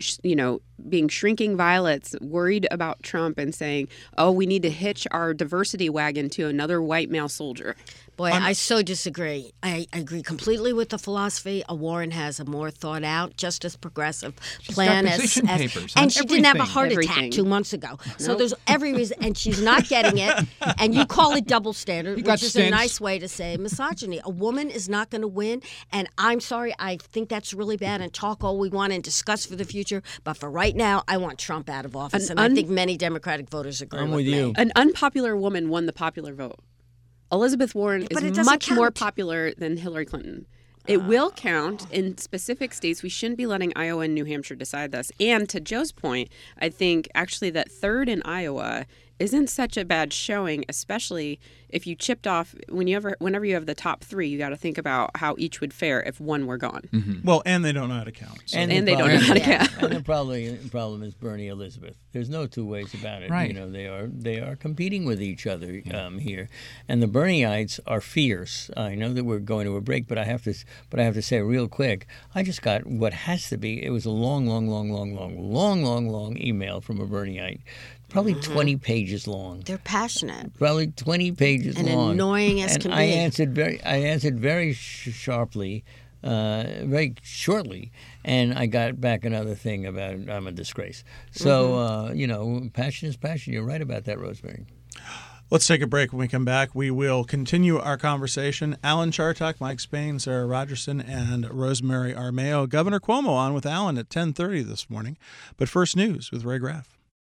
being shrinking violets, worried about Trump and saying, "Oh, we need to hitch our diversity wagon to another white male soldier."
Boy, I so disagree. I agree completely with the philosophy. A Warren has a more thought out, just as progressive plan
got position papers on
and she didn't have a
everything.
heart
Everything.
attack 2 months ago. So there's every reason, and she's not getting it. And you call it double standard,
got
which is a
stents.
nice way to say misogyny. A woman is not going to win, and I'm sorry. I think that's really bad. And talk all we want and discuss for the future, but for right now, I want Trump out of office, and I think many Democratic voters agree
I'm
with
with
me.
you.
An unpopular woman won the popular vote. Elizabeth Warren
But it
is
doesn't
much more
count.
popular than Hillary Clinton. It will count in specific states. We shouldn't be letting Iowa and New Hampshire decide this. And to Joe's point, I think actually that third in Iowa isn't such a bad showing, especially if you chipped off whenever you have the top three, you got to think about how each would fare if one were gone.
well, and they don't know how to count. So.
And they don't know how to count.
And the problem is Bernie Elizabeth. There's no two ways about it.
Right.
They are competing with each other here, and the Bernieites are fierce. I know that we're going to a break, but I have to say real quick. I just got what has to be. It was a long email from a Bernieite probably 20 pages long.
They're passionate.
Probably 20 pages
and
long.
Annoying as can be.
I answered very sharply, very shortly, and I got back another thing about I'm a disgrace. So, passion is passion. You're right about that, Rosemary.
Let's take a break. When we come back, we will continue our conversation. Alan Chartock, Mike Spain, Sarah Rogerson, and Rosemary Armao. Governor Cuomo on with Alan at 10:30 this morning. But first, news with Ray Graff.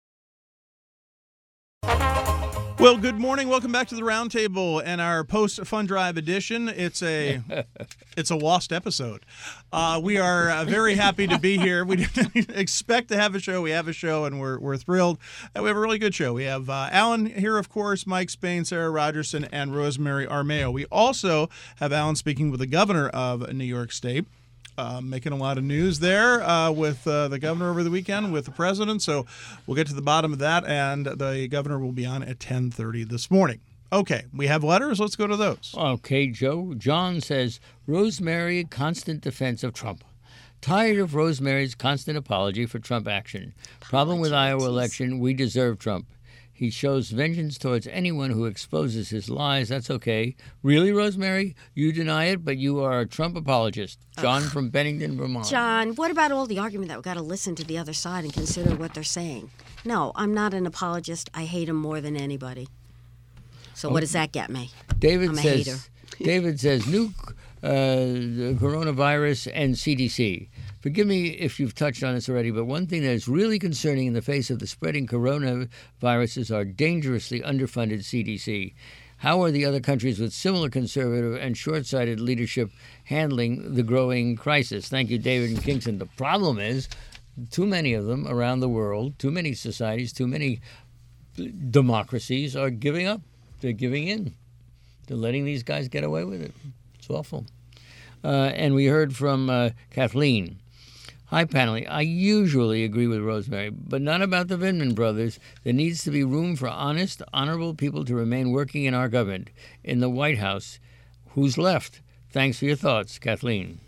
Well, good morning. Welcome back to the Roundtable and our post-Fund Drive edition. It's a lost episode. We are very happy to be here. We didn't expect to have a show. We have a show, and we're thrilled. We have a really good show. We have Alan here, of course, Mike Spain, Sarah Rogerson, and Rosemary Armao. We also have Alan speaking with the governor of New York State. Making a lot of news there with the governor over the weekend, with the president. So we'll get to the bottom of that, and the governor will be on at 10:30 this morning. Okay, we have letters. Let's go to those.
Okay, Joe. John says, Rosemary, constant defense of Trump. Tired of Rosemary's constant apology for Trump action. Problem with Iowa election, we deserve Trump. He shows vengeance towards anyone who exposes his lies. That's okay. Really, Rosemary? You deny it, but you are a Trump apologist. John from Bennington, Vermont.
John, what about all the argument that we've got to listen to the other side and consider what they're saying? No, I'm not an apologist. I hate him more than anybody. So what does that get me? I'm a hater.
David says, new coronavirus and CDC. Forgive me if you've touched on this already, but one thing that is really concerning in the face of the spreading coronavirus is our dangerously underfunded CDC. How are the other countries with similar conservative and short-sighted leadership handling the growing crisis? Thank you, David and Kingston. The problem is too many of them around the world, too many societies, too many democracies are giving up. They're giving in. They're letting these guys get away with it. It's awful. And we heard from Kathleen. Hi, panel. I usually agree with Rosemary, but not about the Vindman brothers. There needs to be room for honest, honorable people to remain working in our government. In the White House, who's left? Thanks for your thoughts, Kathleen.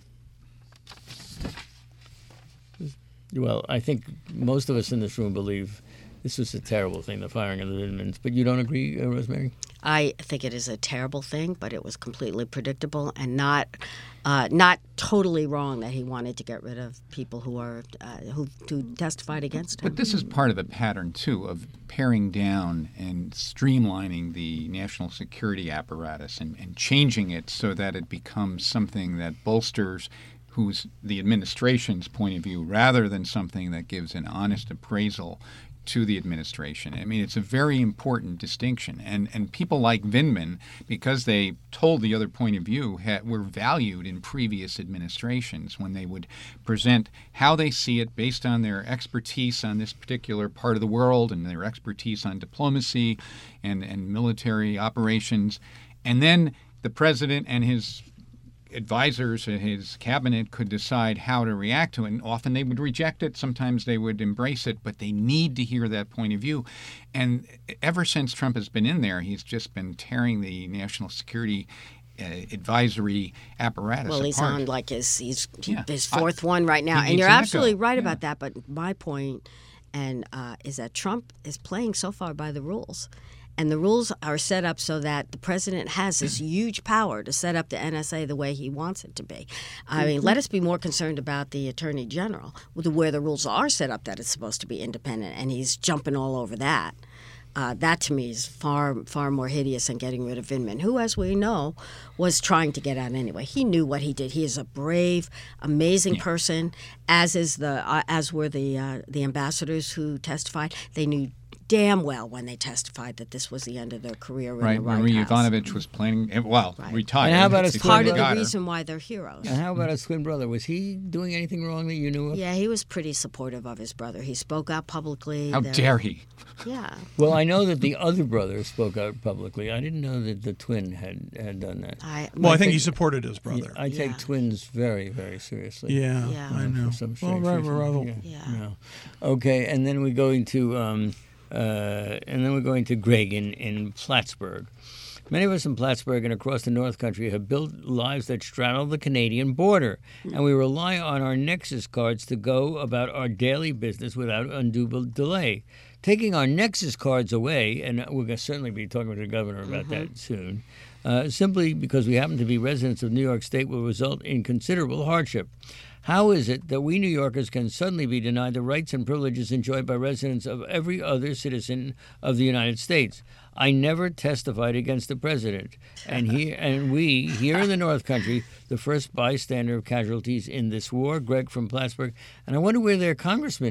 Well, I think most of us in this room believe this was a terrible thing, the firing of the Vindmans. But you don't agree, Rosemary?
I think it is a terrible thing, but it was completely predictable and not totally wrong that he wanted to get rid of people who testified against him.
But this is part of the pattern, too, of paring down and streamlining the national security apparatus and changing it so that it becomes something that bolsters the administration's point of view rather than something that gives an honest appraisal to the administration. I mean, it's a very important distinction. And people like Vindman, because they told the other point of view, were valued in previous administrations when they would present how they see it based on their expertise on this particular part of the world and their expertise on diplomacy and military operations. And then the president and his advisors and his cabinet could decide how to react to it. And often they would reject it. Sometimes they would embrace it. But they need to hear that point of view. And ever since Trump has been in there, he's just been tearing the national security advisory apparatus
Well, he's
apart.
on like his fourth one right now. And you're absolutely right about that. But my point is that Trump is playing so far by the rules. And the rules are set up so that the president has this huge power to set up the NSA the way he wants it to be. I mean, let us be more concerned about the attorney general, where the rules are set up that it's supposed to be independent, and he's jumping all over that. That, to me, is far, far more hideous than getting rid of Vindman, who, as we know, was trying to get out anyway. He knew what he did. He is a brave, amazing person, as were the ambassadors who testified. They knew damn well when they testified that this was the end of their career in the White
Marie
House.
Yovanovitch was planning, retired.
And how about
Part of the reason why they're heroes.
And how about his twin brother? Was he doing anything wrong that you knew of?
Yeah, he was pretty supportive of his brother. He spoke out publicly.
How dare he?
Yeah.
Well, I know that the other brother spoke out publicly. I didn't know that the twin had done that.
I think he supported his brother.
I take twins very, very seriously.
Yeah, I know.
For some
Well,
strange
right,
reason.
Yeah.
Okay, and then we're going to Greg in Plattsburgh. Many of us in Plattsburgh and across the North Country have built lives that straddle the Canadian border, and we rely on our Nexus cards to go about our daily business without undue delay. taking our Nexus cards away, and we're going to certainly be talking to the governor about that soon, simply because we happen to be residents of New York State will result in considerable hardship. How is it that we New Yorkers can suddenly be denied the rights and privileges enjoyed by residents of every other citizen of the United States? I never testified against the president, and we here in the North Country, the first bystander of casualties in this war. Greg from Plattsburgh, and I wonder where their congresswoman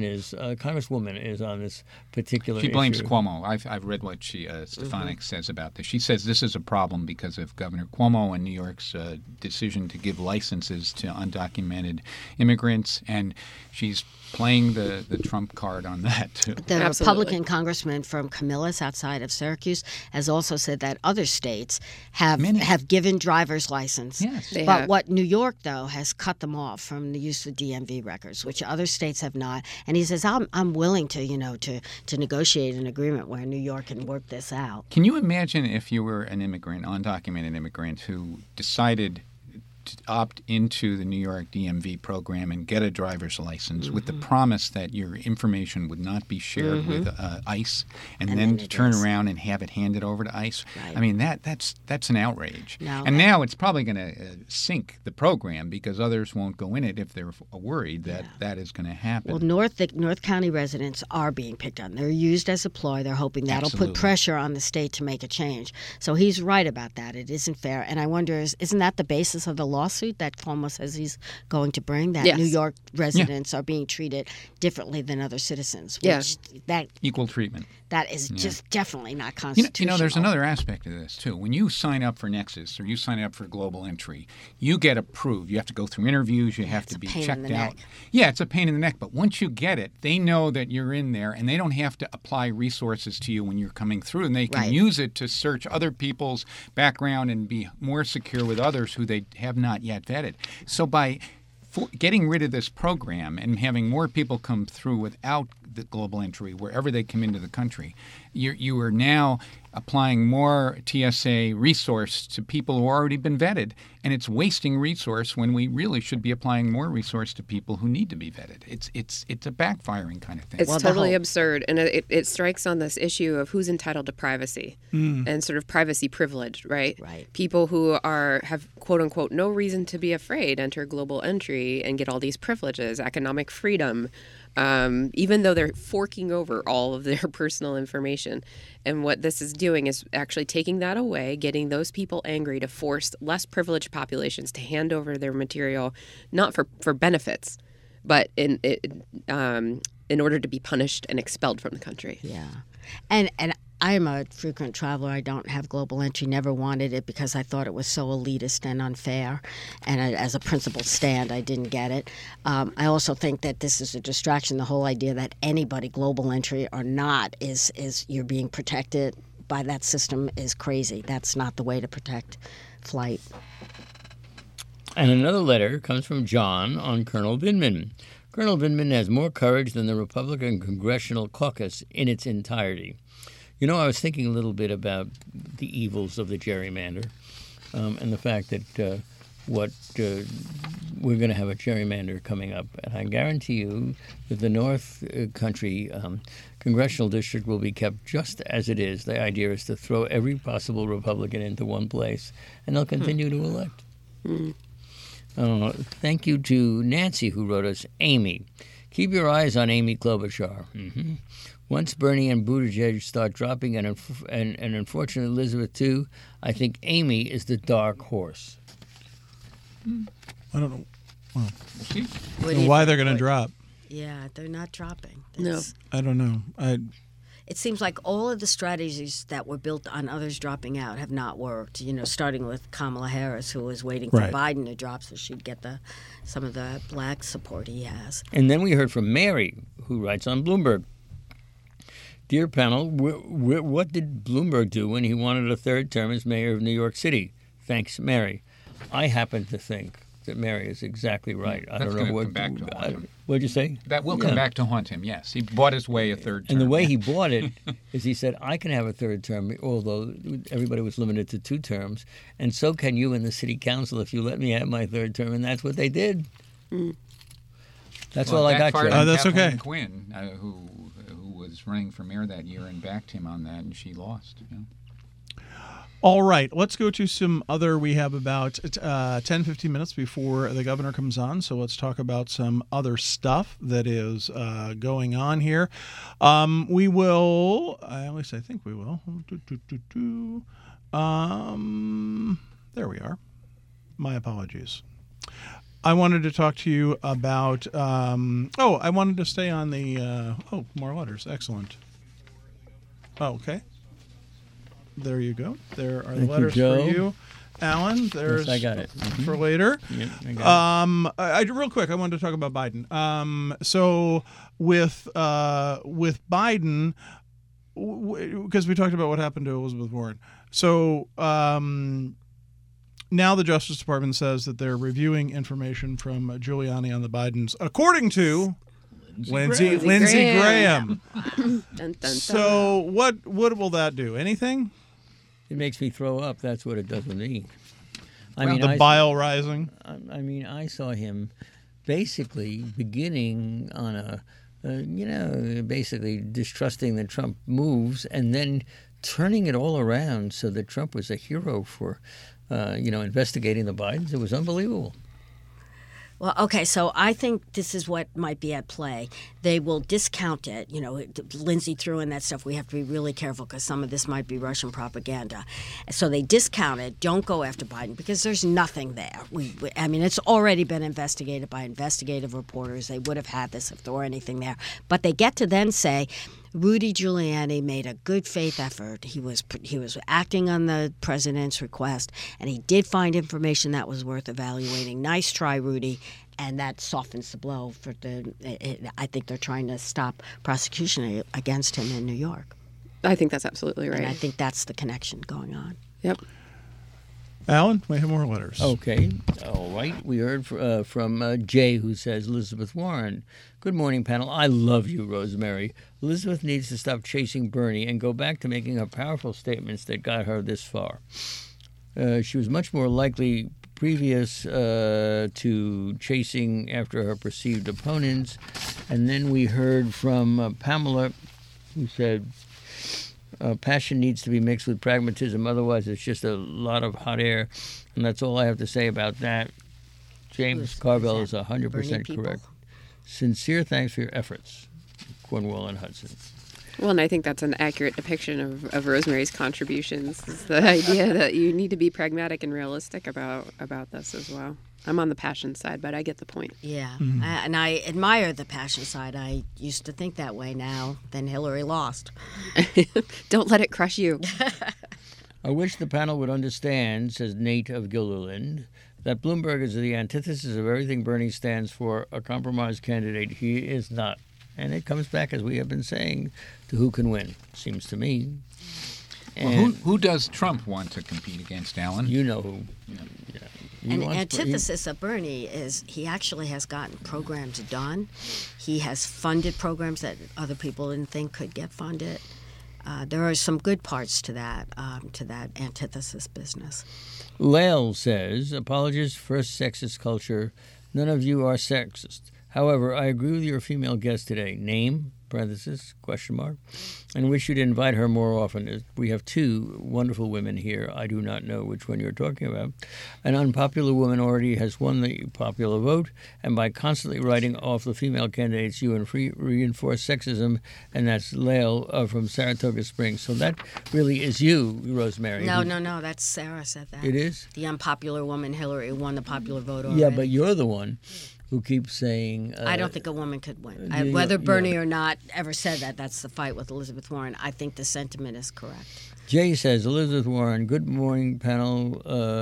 is on this particular.
She blames
issue.
Cuomo. I've read what Stefanik says about this. She says this is a problem because of Governor Cuomo and New York's decision to give licenses to undocumented immigrants, and she's playing the Trump card on that too.
The
Absolutely.
Republican congressman from Camillus outside of Syracuse has also said that other states have given driver's license.
Yes.
They
But
have.
what New York, though, has cut them off from the use of DMV records, which other states have not. And he says, I'm willing to negotiate an agreement where New York can work this out.
Can you imagine if you were an immigrant, undocumented immigrant, who decided to opt into the New York DMV program and get a driver's license with the promise that your information would not be shared with ICE, and then
it
turn
is.
around and have it handed over to ICE?
Right.
I mean, that's an outrage.
No.
And now it's probably going to sink the program because others won't go in it if they're worried that that is going to happen.
Well, North County residents are being picked on. They're used as a ploy. They're hoping that'll
Absolutely.
put pressure on the state to make a change. So he's right about that. It isn't fair. And I wonder, isn't that the basis of the lawsuit that Cuomo says he's going to bring, that
Yes.
New York residents are being treated differently than other citizens? Which
Equal treatment.
that is just definitely not
You
constitutional.
know, there's another aspect of this, too. When you sign up for Nexus or you sign up for Global Entry, you get approved. You have to go through interviews. You have to
a
be
pain in
checked
the
out.
neck.
Yeah, it's a pain in the neck. But once you get it, they know that you're in there, and they don't have to apply resources to you when you're coming through. And they can
Right.
use it to search other people's background and be more secure with others who they have not yet vetted. So by getting rid of this program and having more people come through without the Global Entry wherever they come into the country, you are now applying more TSA resource to people who have already been vetted, and it's wasting resource when we really should be applying more resource to people who need to be vetted. It's a backfiring kind of thing.
It's
Well, the
totally
whole-
absurd, and it strikes on this issue of who's entitled to privacy and sort of privacy privilege, right?
Right.
People who have quote unquote no reason to be afraid enter Global Entry and get all these privileges, economic freedom, even though they're forking over all of their personal information. And what this is doing is actually taking that away, getting those people angry to force less privileged populations to hand over their material, not for benefits, but in order to be punished and expelled from the country.
Yeah. And I'm a frequent traveler. I don't have Global Entry, never wanted it because I thought it was so elitist and unfair. And as a principled stand, I didn't get it. I also think that this is a distraction. The whole idea that anybody, Global Entry or not, is you're being protected by that system is crazy. That's not the way to protect flight.
And another letter comes from John on Colonel Vindman. Colonel Vindman has more courage than the Republican Congressional Caucus in its entirety. You know, I was thinking a little bit about the evils of the gerrymander and the fact that we're going to have a gerrymander coming up. And I guarantee you that the North Country congressional district will be kept just as it is. The idea is to throw every possible Republican into one place, and they'll continue to elect. Thank you to Nancy, who wrote us, Amy. Keep your eyes on Amy Klobuchar. Once Bernie and Buttigieg start dropping, and unfortunately Elizabeth too, I think Amy is the dark horse.
I don't know
What do you
why
think?
they're going to drop.
Yeah, they're not dropping.
No.
I don't know.
It seems like all of the strategies that were built on others dropping out have not worked. You know, starting with Kamala Harris, who was waiting for
Right.
Biden to drop so she'd get some of the black support he has.
And then we heard from Mary, who writes on Bloomberg. Dear panel, what did Bloomberg do when he wanted a third term as mayor of New York City? Thanks, Mary. I happen to think that Mary is exactly right. I
That's
don't know
gonna
what.
come back to haunt him.
What'd you say?
That will come back to haunt him, yes. He bought his way a third term.
And the way he bought it is he said, I can have a third term, although everybody was limited to 2 terms, and so can you in the city council if you let me have my third term, and that's what they did. That's all I got,
backfired
Joe.
on
That's
Kathleen
okay.
Quinn, who was running for mayor that year and backed him on that, and she lost.
All right, let's go to some other. We have about 10, 15 minutes before the governor comes on, so let's talk about some other stuff that is going on here. We will, at least I think we will. There we are. My apologies. I wanted to talk to you about, I wanted to stay on the, more letters. Excellent. Oh, okay. There you go. There are the letters for you, Alan. There's
yes, I got it.
For later.
Yep, I got it.
Real quick, I wanted to talk about Biden. So with Biden, because we talked about what happened to Elizabeth Warren. So now the Justice Department says that they're reviewing information from Giuliani on the Bidens, according to Lindsey Graham.
Dun, dun, dun.
So what will that do? Anything?
It makes me throw up. That's what it does with me.
The bile rising.
I mean, I saw him basically beginning on basically distrusting the Trump moves and then turning it all around so that Trump was a hero for, investigating the Bidens. It was unbelievable.
Well, okay, so I think this is what might be at play. They will discount it. Lindsey threw in that stuff. We have to be really careful because some of this might be Russian propaganda. So they discount it, don't go after Biden because there's nothing there. It's already been investigated by investigative reporters. They would have had this if there were anything there. But they get to then say, Rudy Giuliani made a good faith effort. He was acting on the president's request, and he did find information that was worth evaluating. Nice try, Rudy. And that softens the blow for I think they're trying to stop prosecution against him in New York.
I think that's absolutely right.
And I think that's the connection going on.
Yep.
Alan, we have more letters.
Okay. All right. We heard from Jay, who says, Elizabeth Warren. Good morning, panel. I love you, Rosemary. Elizabeth needs to stop chasing Bernie and go back to making her powerful statements that got her this far. She was much more likely previous to chasing after her perceived opponents. And then we heard from Pamela, who said, passion needs to be mixed with pragmatism. Otherwise, it's just a lot of hot air. And that's all I have to say about that. James Carville is 100% correct. Sincere thanks for your efforts, Cornwall and Hudson.
Well, and I think that's an accurate depiction of Rosemary's contributions. Is the idea that you need to be pragmatic and realistic about this as well. I'm on the passion side, but I get the point.
Yeah, and I admire the passion side. I used to think that way. Now, then Hillary lost.
Don't let it crush you.
I wish the panel would understand, says Nate of Gilderland, that Bloomberg is the antithesis of everything Bernie stands for, a compromise candidate. He is not. And it comes back, as we have been saying, to who can win, seems to me.
Well, who does Trump want to compete against, Alan?
You know who. Yeah.
An antithesis of Bernie is he actually has gotten programs done. He has funded programs that other people didn't think could get funded. There are some good parts to that antithesis business.
Lael says, apologies for sexist culture. None of you are sexist. However, I agree with your female guest today. Name, parenthesis, question mark, and wish you to invite her more often. We have two wonderful women here. I do not know which one you're talking about. An unpopular woman already has won the popular vote, and by constantly writing off the female candidates, you reinforce sexism, and that's Lael from Saratoga Springs. So that really is you, Rosemary.
No, that's Sarah said that.
It is?
The unpopular woman, Hillary, won the popular vote already.
Yeah, but you're the one who keeps saying...
I don't think a woman could win. Whether Bernie or not ever said that, that's the fight with Elizabeth Warren. I think the sentiment is correct.
Jay says, Elizabeth Warren, good morning, panel.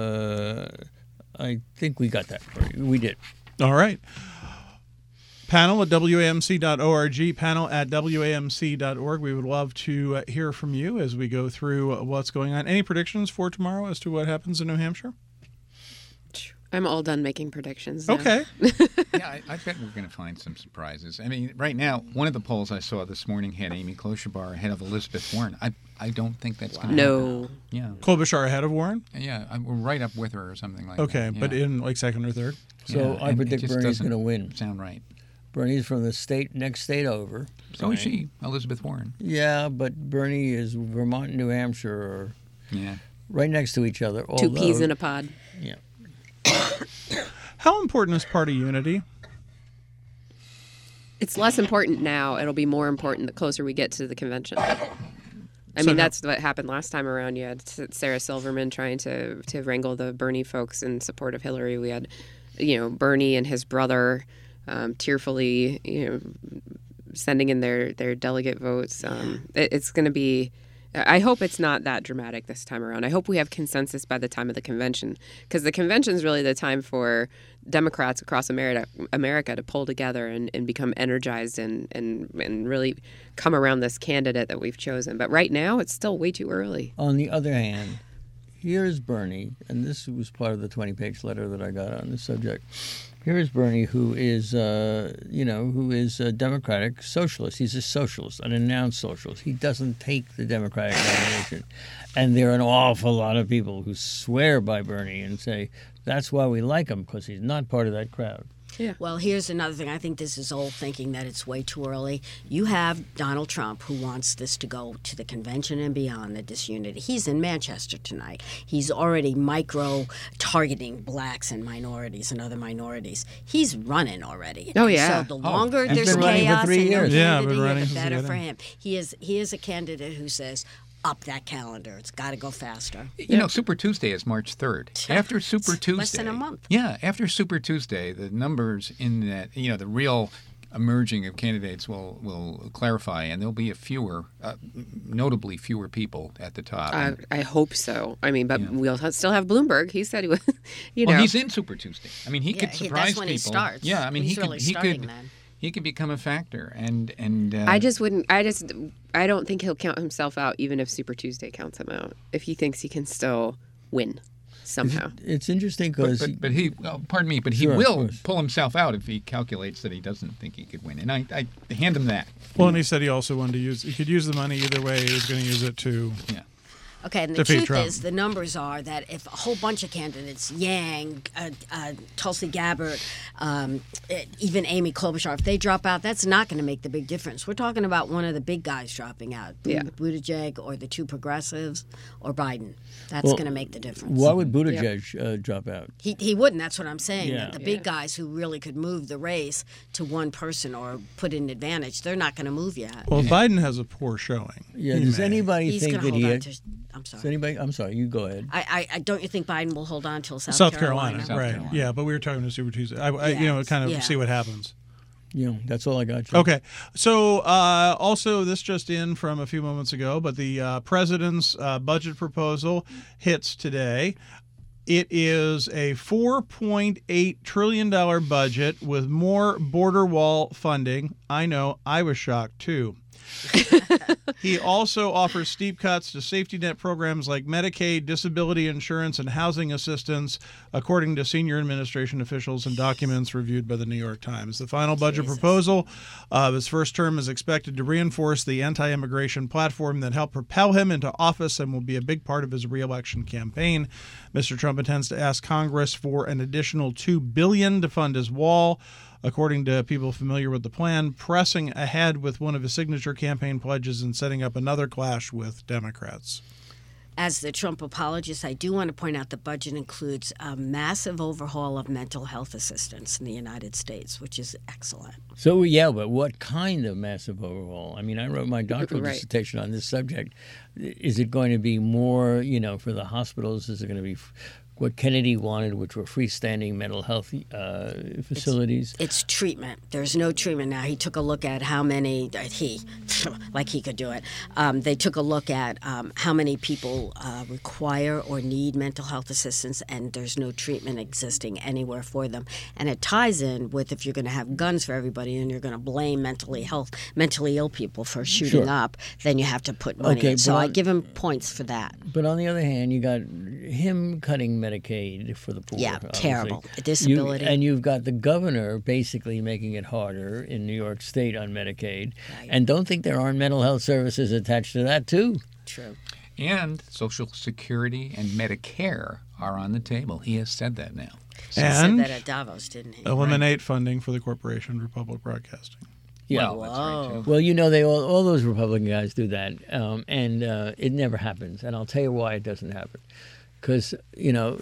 I think we got that for you. We did.
All right. Panel at WAMC.org, panel at WAMC.org. We would love to hear from you as we go through what's going on. Any predictions for tomorrow as to what happens in New Hampshire?
I'm all done making predictions now.
Okay.
Yeah, I bet we're going to find some surprises. I mean, right now, one of the polls I saw this morning had Amy Klobuchar ahead of Elizabeth Warren. I don't think that's going to happen. Yeah.
Klobuchar ahead of Warren?
Yeah, we're right up with her or something like that.
Okay, but in like second or third?
So I predict Bernie's going to win.
Sound right.
Bernie's from the next state over.
So is she, Elizabeth Warren.
Yeah, but Bernie is Vermont and New Hampshire are right next to each other.
Two peas in a pod.
Yeah.
How important is party unity?
It's less important now. It'll be more important the closer we get to the convention. I mean, that's what happened last time around. You had Sarah Silverman trying to wrangle the Bernie folks in support of Hillary. We had, Bernie and his brother tearfully, sending in their delegate votes. It's going to be. I hope it's not that dramatic this time around. I hope we have consensus by the time of the convention, because the convention is really the time for Democrats across America to pull together and become energized and really come around this candidate that we've chosen. But right now, it's still way too early.
On the other hand, here's Bernie, and this was part of the 20-page letter that I got on this subject. Here is Bernie, who is a Democratic socialist. He's a socialist, an announced socialist. He doesn't take the Democratic nomination. And there are an awful lot of people who swear by Bernie and say, that's why we like him, because he's not part of that crowd.
Yeah. Well, here's another thing. I think this is old thinking that it's way too early. You have Donald Trump, who wants this to go to the convention and beyond, the disunity. He's in Manchester tonight. He's already micro-targeting blacks and minorities and other minorities. He's running already.
Oh, yeah.
So the longer there's
been running for
chaos
3 years.
and
been running
the
since
better
the
for him. He is a candidate who says, up that calendar. It's got to go faster.
Super Tuesday is March 3rd. After Super Tuesday.
Less than a month.
Yeah, after Super Tuesday, the numbers in that, the real emerging of candidates will clarify, and there'll be notably fewer people at the top.
I hope so. I mean, but we'll still have Bloomberg. He said he was,
Well, he's in Super Tuesday. I mean, he could surprise
that's when
people.
He starts.
Yeah, I mean,
He's really starting then.
He could become a factor, and
I don't think he'll count himself out, even if Super Tuesday counts him out. If he thinks he can still win somehow.
It's interesting because,
but he will pull himself out if he calculates that he doesn't think he could win, and I hand him that.
Well, and he said he also wanted to he could use the money either way. He was going to use it to.
Yeah.
Okay, and the truth
Trump.
is, the numbers are that if a whole bunch of candidates, Yang, Tulsi Gabbard, even Amy Klobuchar, if they drop out, that's not going to make the big difference. We're talking about one of the big guys dropping out, Buttigieg or the two progressives or Biden. That's going to make the difference.
Why would Buttigieg drop out?
He wouldn't. That's what I'm saying.
Yeah.
The big guys who really could move the race to one person or put an advantage, they're not going to move yet.
Well, Biden has a poor showing.
Yeah. Does anybody
He's
think
going to
that
hold
he?
on to. I'm sorry.
Does anybody? I'm sorry. You go ahead.
I don't you think Biden will hold on till
South
Carolina?
Carolina,
South
right?
Carolina.
Yeah, but we were talking to Super Tuesday. See what happens.
That's all I got. Joe.
Okay. So also this just in from a few moments ago, but the president's budget proposal hits today. It is a $4.8 trillion budget with more border wall funding. I know, I was shocked too. He also offers steep cuts to safety net programs like Medicaid, disability insurance, and housing assistance, according to senior administration officials and documents reviewed by the New York Times. The final budget proposal of his first term is expected to reinforce the anti-immigration platform that helped propel him into office and will be a big part of his re-election campaign. Mr. Trump intends to ask Congress for an additional $2 billion to fund his wall. According to people familiar with the plan, pressing ahead with one of his signature campaign pledges and setting up another clash with Democrats.
As the Trump apologist, I do want to point out the budget includes a massive overhaul of mental health assistance in the United States, which is excellent.
So, but what kind of massive overhaul? I mean, I wrote my doctoral dissertation on this subject. Is it going to be more, for the hospitals? Is it going to be what Kennedy wanted, which were freestanding mental health facilities?
It's treatment. There's no treatment now. He took a look at how many, like he could do it. They took a look at how many people require or need mental health assistance, and there's no treatment existing anywhere for them. And it ties in with if you're going to have guns for everybody and you're going to blame mentally ill people for shooting up, then you have to put money in. So I give him points for that.
But on the other hand, you got him cutting Medicaid for the poor.
Yeah,
obviously.
terrible. Disability.
And you've got the governor basically making it harder in New York State on Medicaid. Right. And don't think there aren't mental health services attached to that, too.
True.
And Social Security and Medicare are on the table. He has said that now.
He
And
said that at Davos, didn't he?
eliminate funding for the Corporation for Public Broadcasting.
Yeah.
Well, that's right, too.
Well, you know, they all those Republican guys do that, and it never happens. And I'll tell you why it doesn't happen. Because, you know,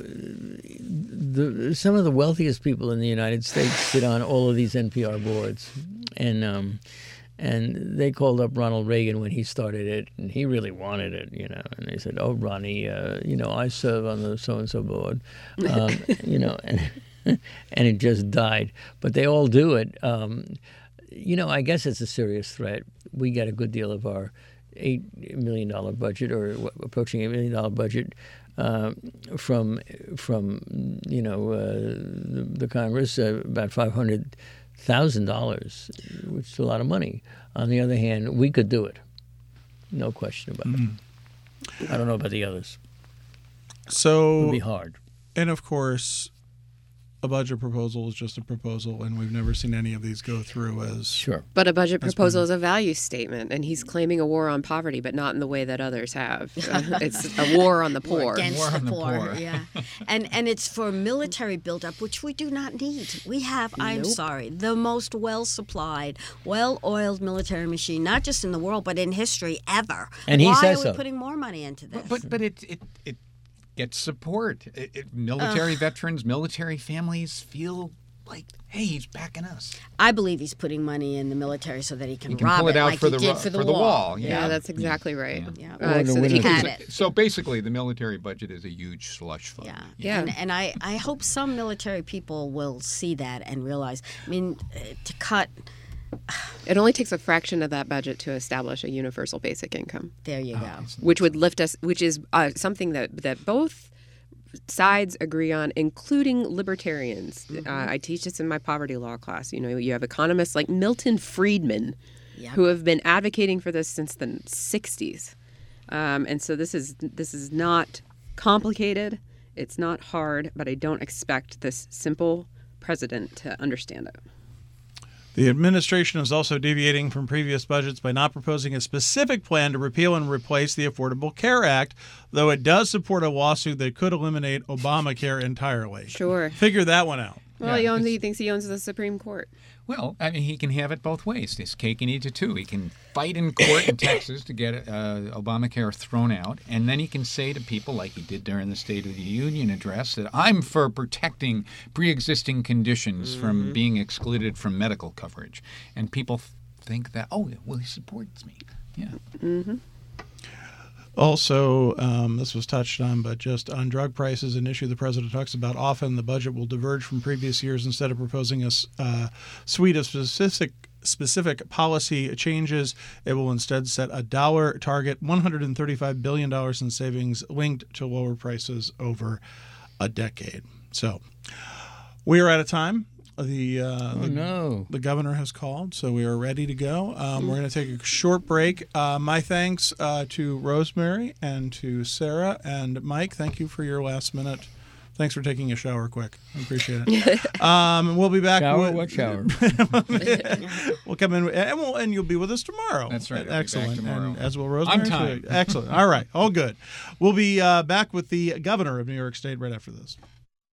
some of the wealthiest people in the United States sit on all of these NPR boards. And they called up Ronald Reagan when he started it, and he really wanted it, you know. And they said, "Oh, Ronnie, you know, I serve on the so-and-so board," you know, and it just died. But they all do it. You know, I guess it's a serious threat. We get a good deal of our $8 million budget, or approaching $8 million budget, from you know the Congress, about $500,000, which is a lot of money. On the other hand, we could do it, no question about it. I don't know about the others. It
So,
would be hard.
and of course, a budget proposal is just a proposal, and we've never seen any of these go through as
Sure.
But a budget proposal is a value statement, and he's claiming a war on poverty, but not in the way that others have. It's a war on the poor.
Against
War
the
on the
poor,
poor.
yeah. And it's for military buildup, which we do not need. We have, I'm sorry, the most well-supplied, well-oiled military machine, not just in the world, but in history ever.
And he
Why
says
are
so.
we putting more money into this?
But it gets support. Military veterans, military families feel like, hey, he's backing us.
I believe he's putting money in the military so that he can,
He can
rob
pull it out
like
for
he
the
did
ro-
for the
wall.
Yeah, that's exactly right.
Yeah.
Or the
So that
winner-
he can-
Had it.
So basically, the military budget is a huge slush fund.
Yeah.
Yeah.
And I hope some military people will see that and realize, I mean, to cut,
It only takes a fraction of that budget to establish a universal basic income,
there you go.
which would lift us, which is something that both sides agree on, including libertarians. I teach this in my poverty law class. You know, you have economists like Milton Friedman,
Yep.
who have been advocating for this since the 60s. And so this is not complicated. It's not hard, but I don't expect this simple president to understand it.
The administration is also deviating from previous budgets by not proposing a specific plan to repeal and replace the Affordable Care Act, though it does support a lawsuit that could eliminate Obamacare entirely.
Sure.
Figure that one out.
Well,
Yeah,
he thinks he owns the Supreme Court.
Well, I mean, he can have it both ways. His cake and eat it too. He can fight in court in Texas to get Obamacare thrown out, and then he can say to people, like he did during the State of the Union address, that I'm for protecting pre-existing conditions from being excluded from medical coverage. And people think that, oh, well, he supports me. Yeah.
Also, this was touched on, but just on drug prices, an issue the president talks about often, the budget will diverge from previous years. Instead of proposing a suite of specific policy changes, it will instead set a dollar target, $135 billion in savings linked to lower prices over a decade. So we are out of time. The governor has called, so we are ready to go. We're going to take a short break. My thanks to Rosemary and to Sarah and Mike. Thank you for your last minute. Thanks for taking a shower quick. I appreciate it. We'll be back.
Shower? What shower?
We'll come in, and you'll be with us tomorrow.
That's right. I'll be back
Excellent.
tomorrow.
And as will Rosemary.
On time.
Excellent. All right. All good. We'll be back with the governor of New York State right after this.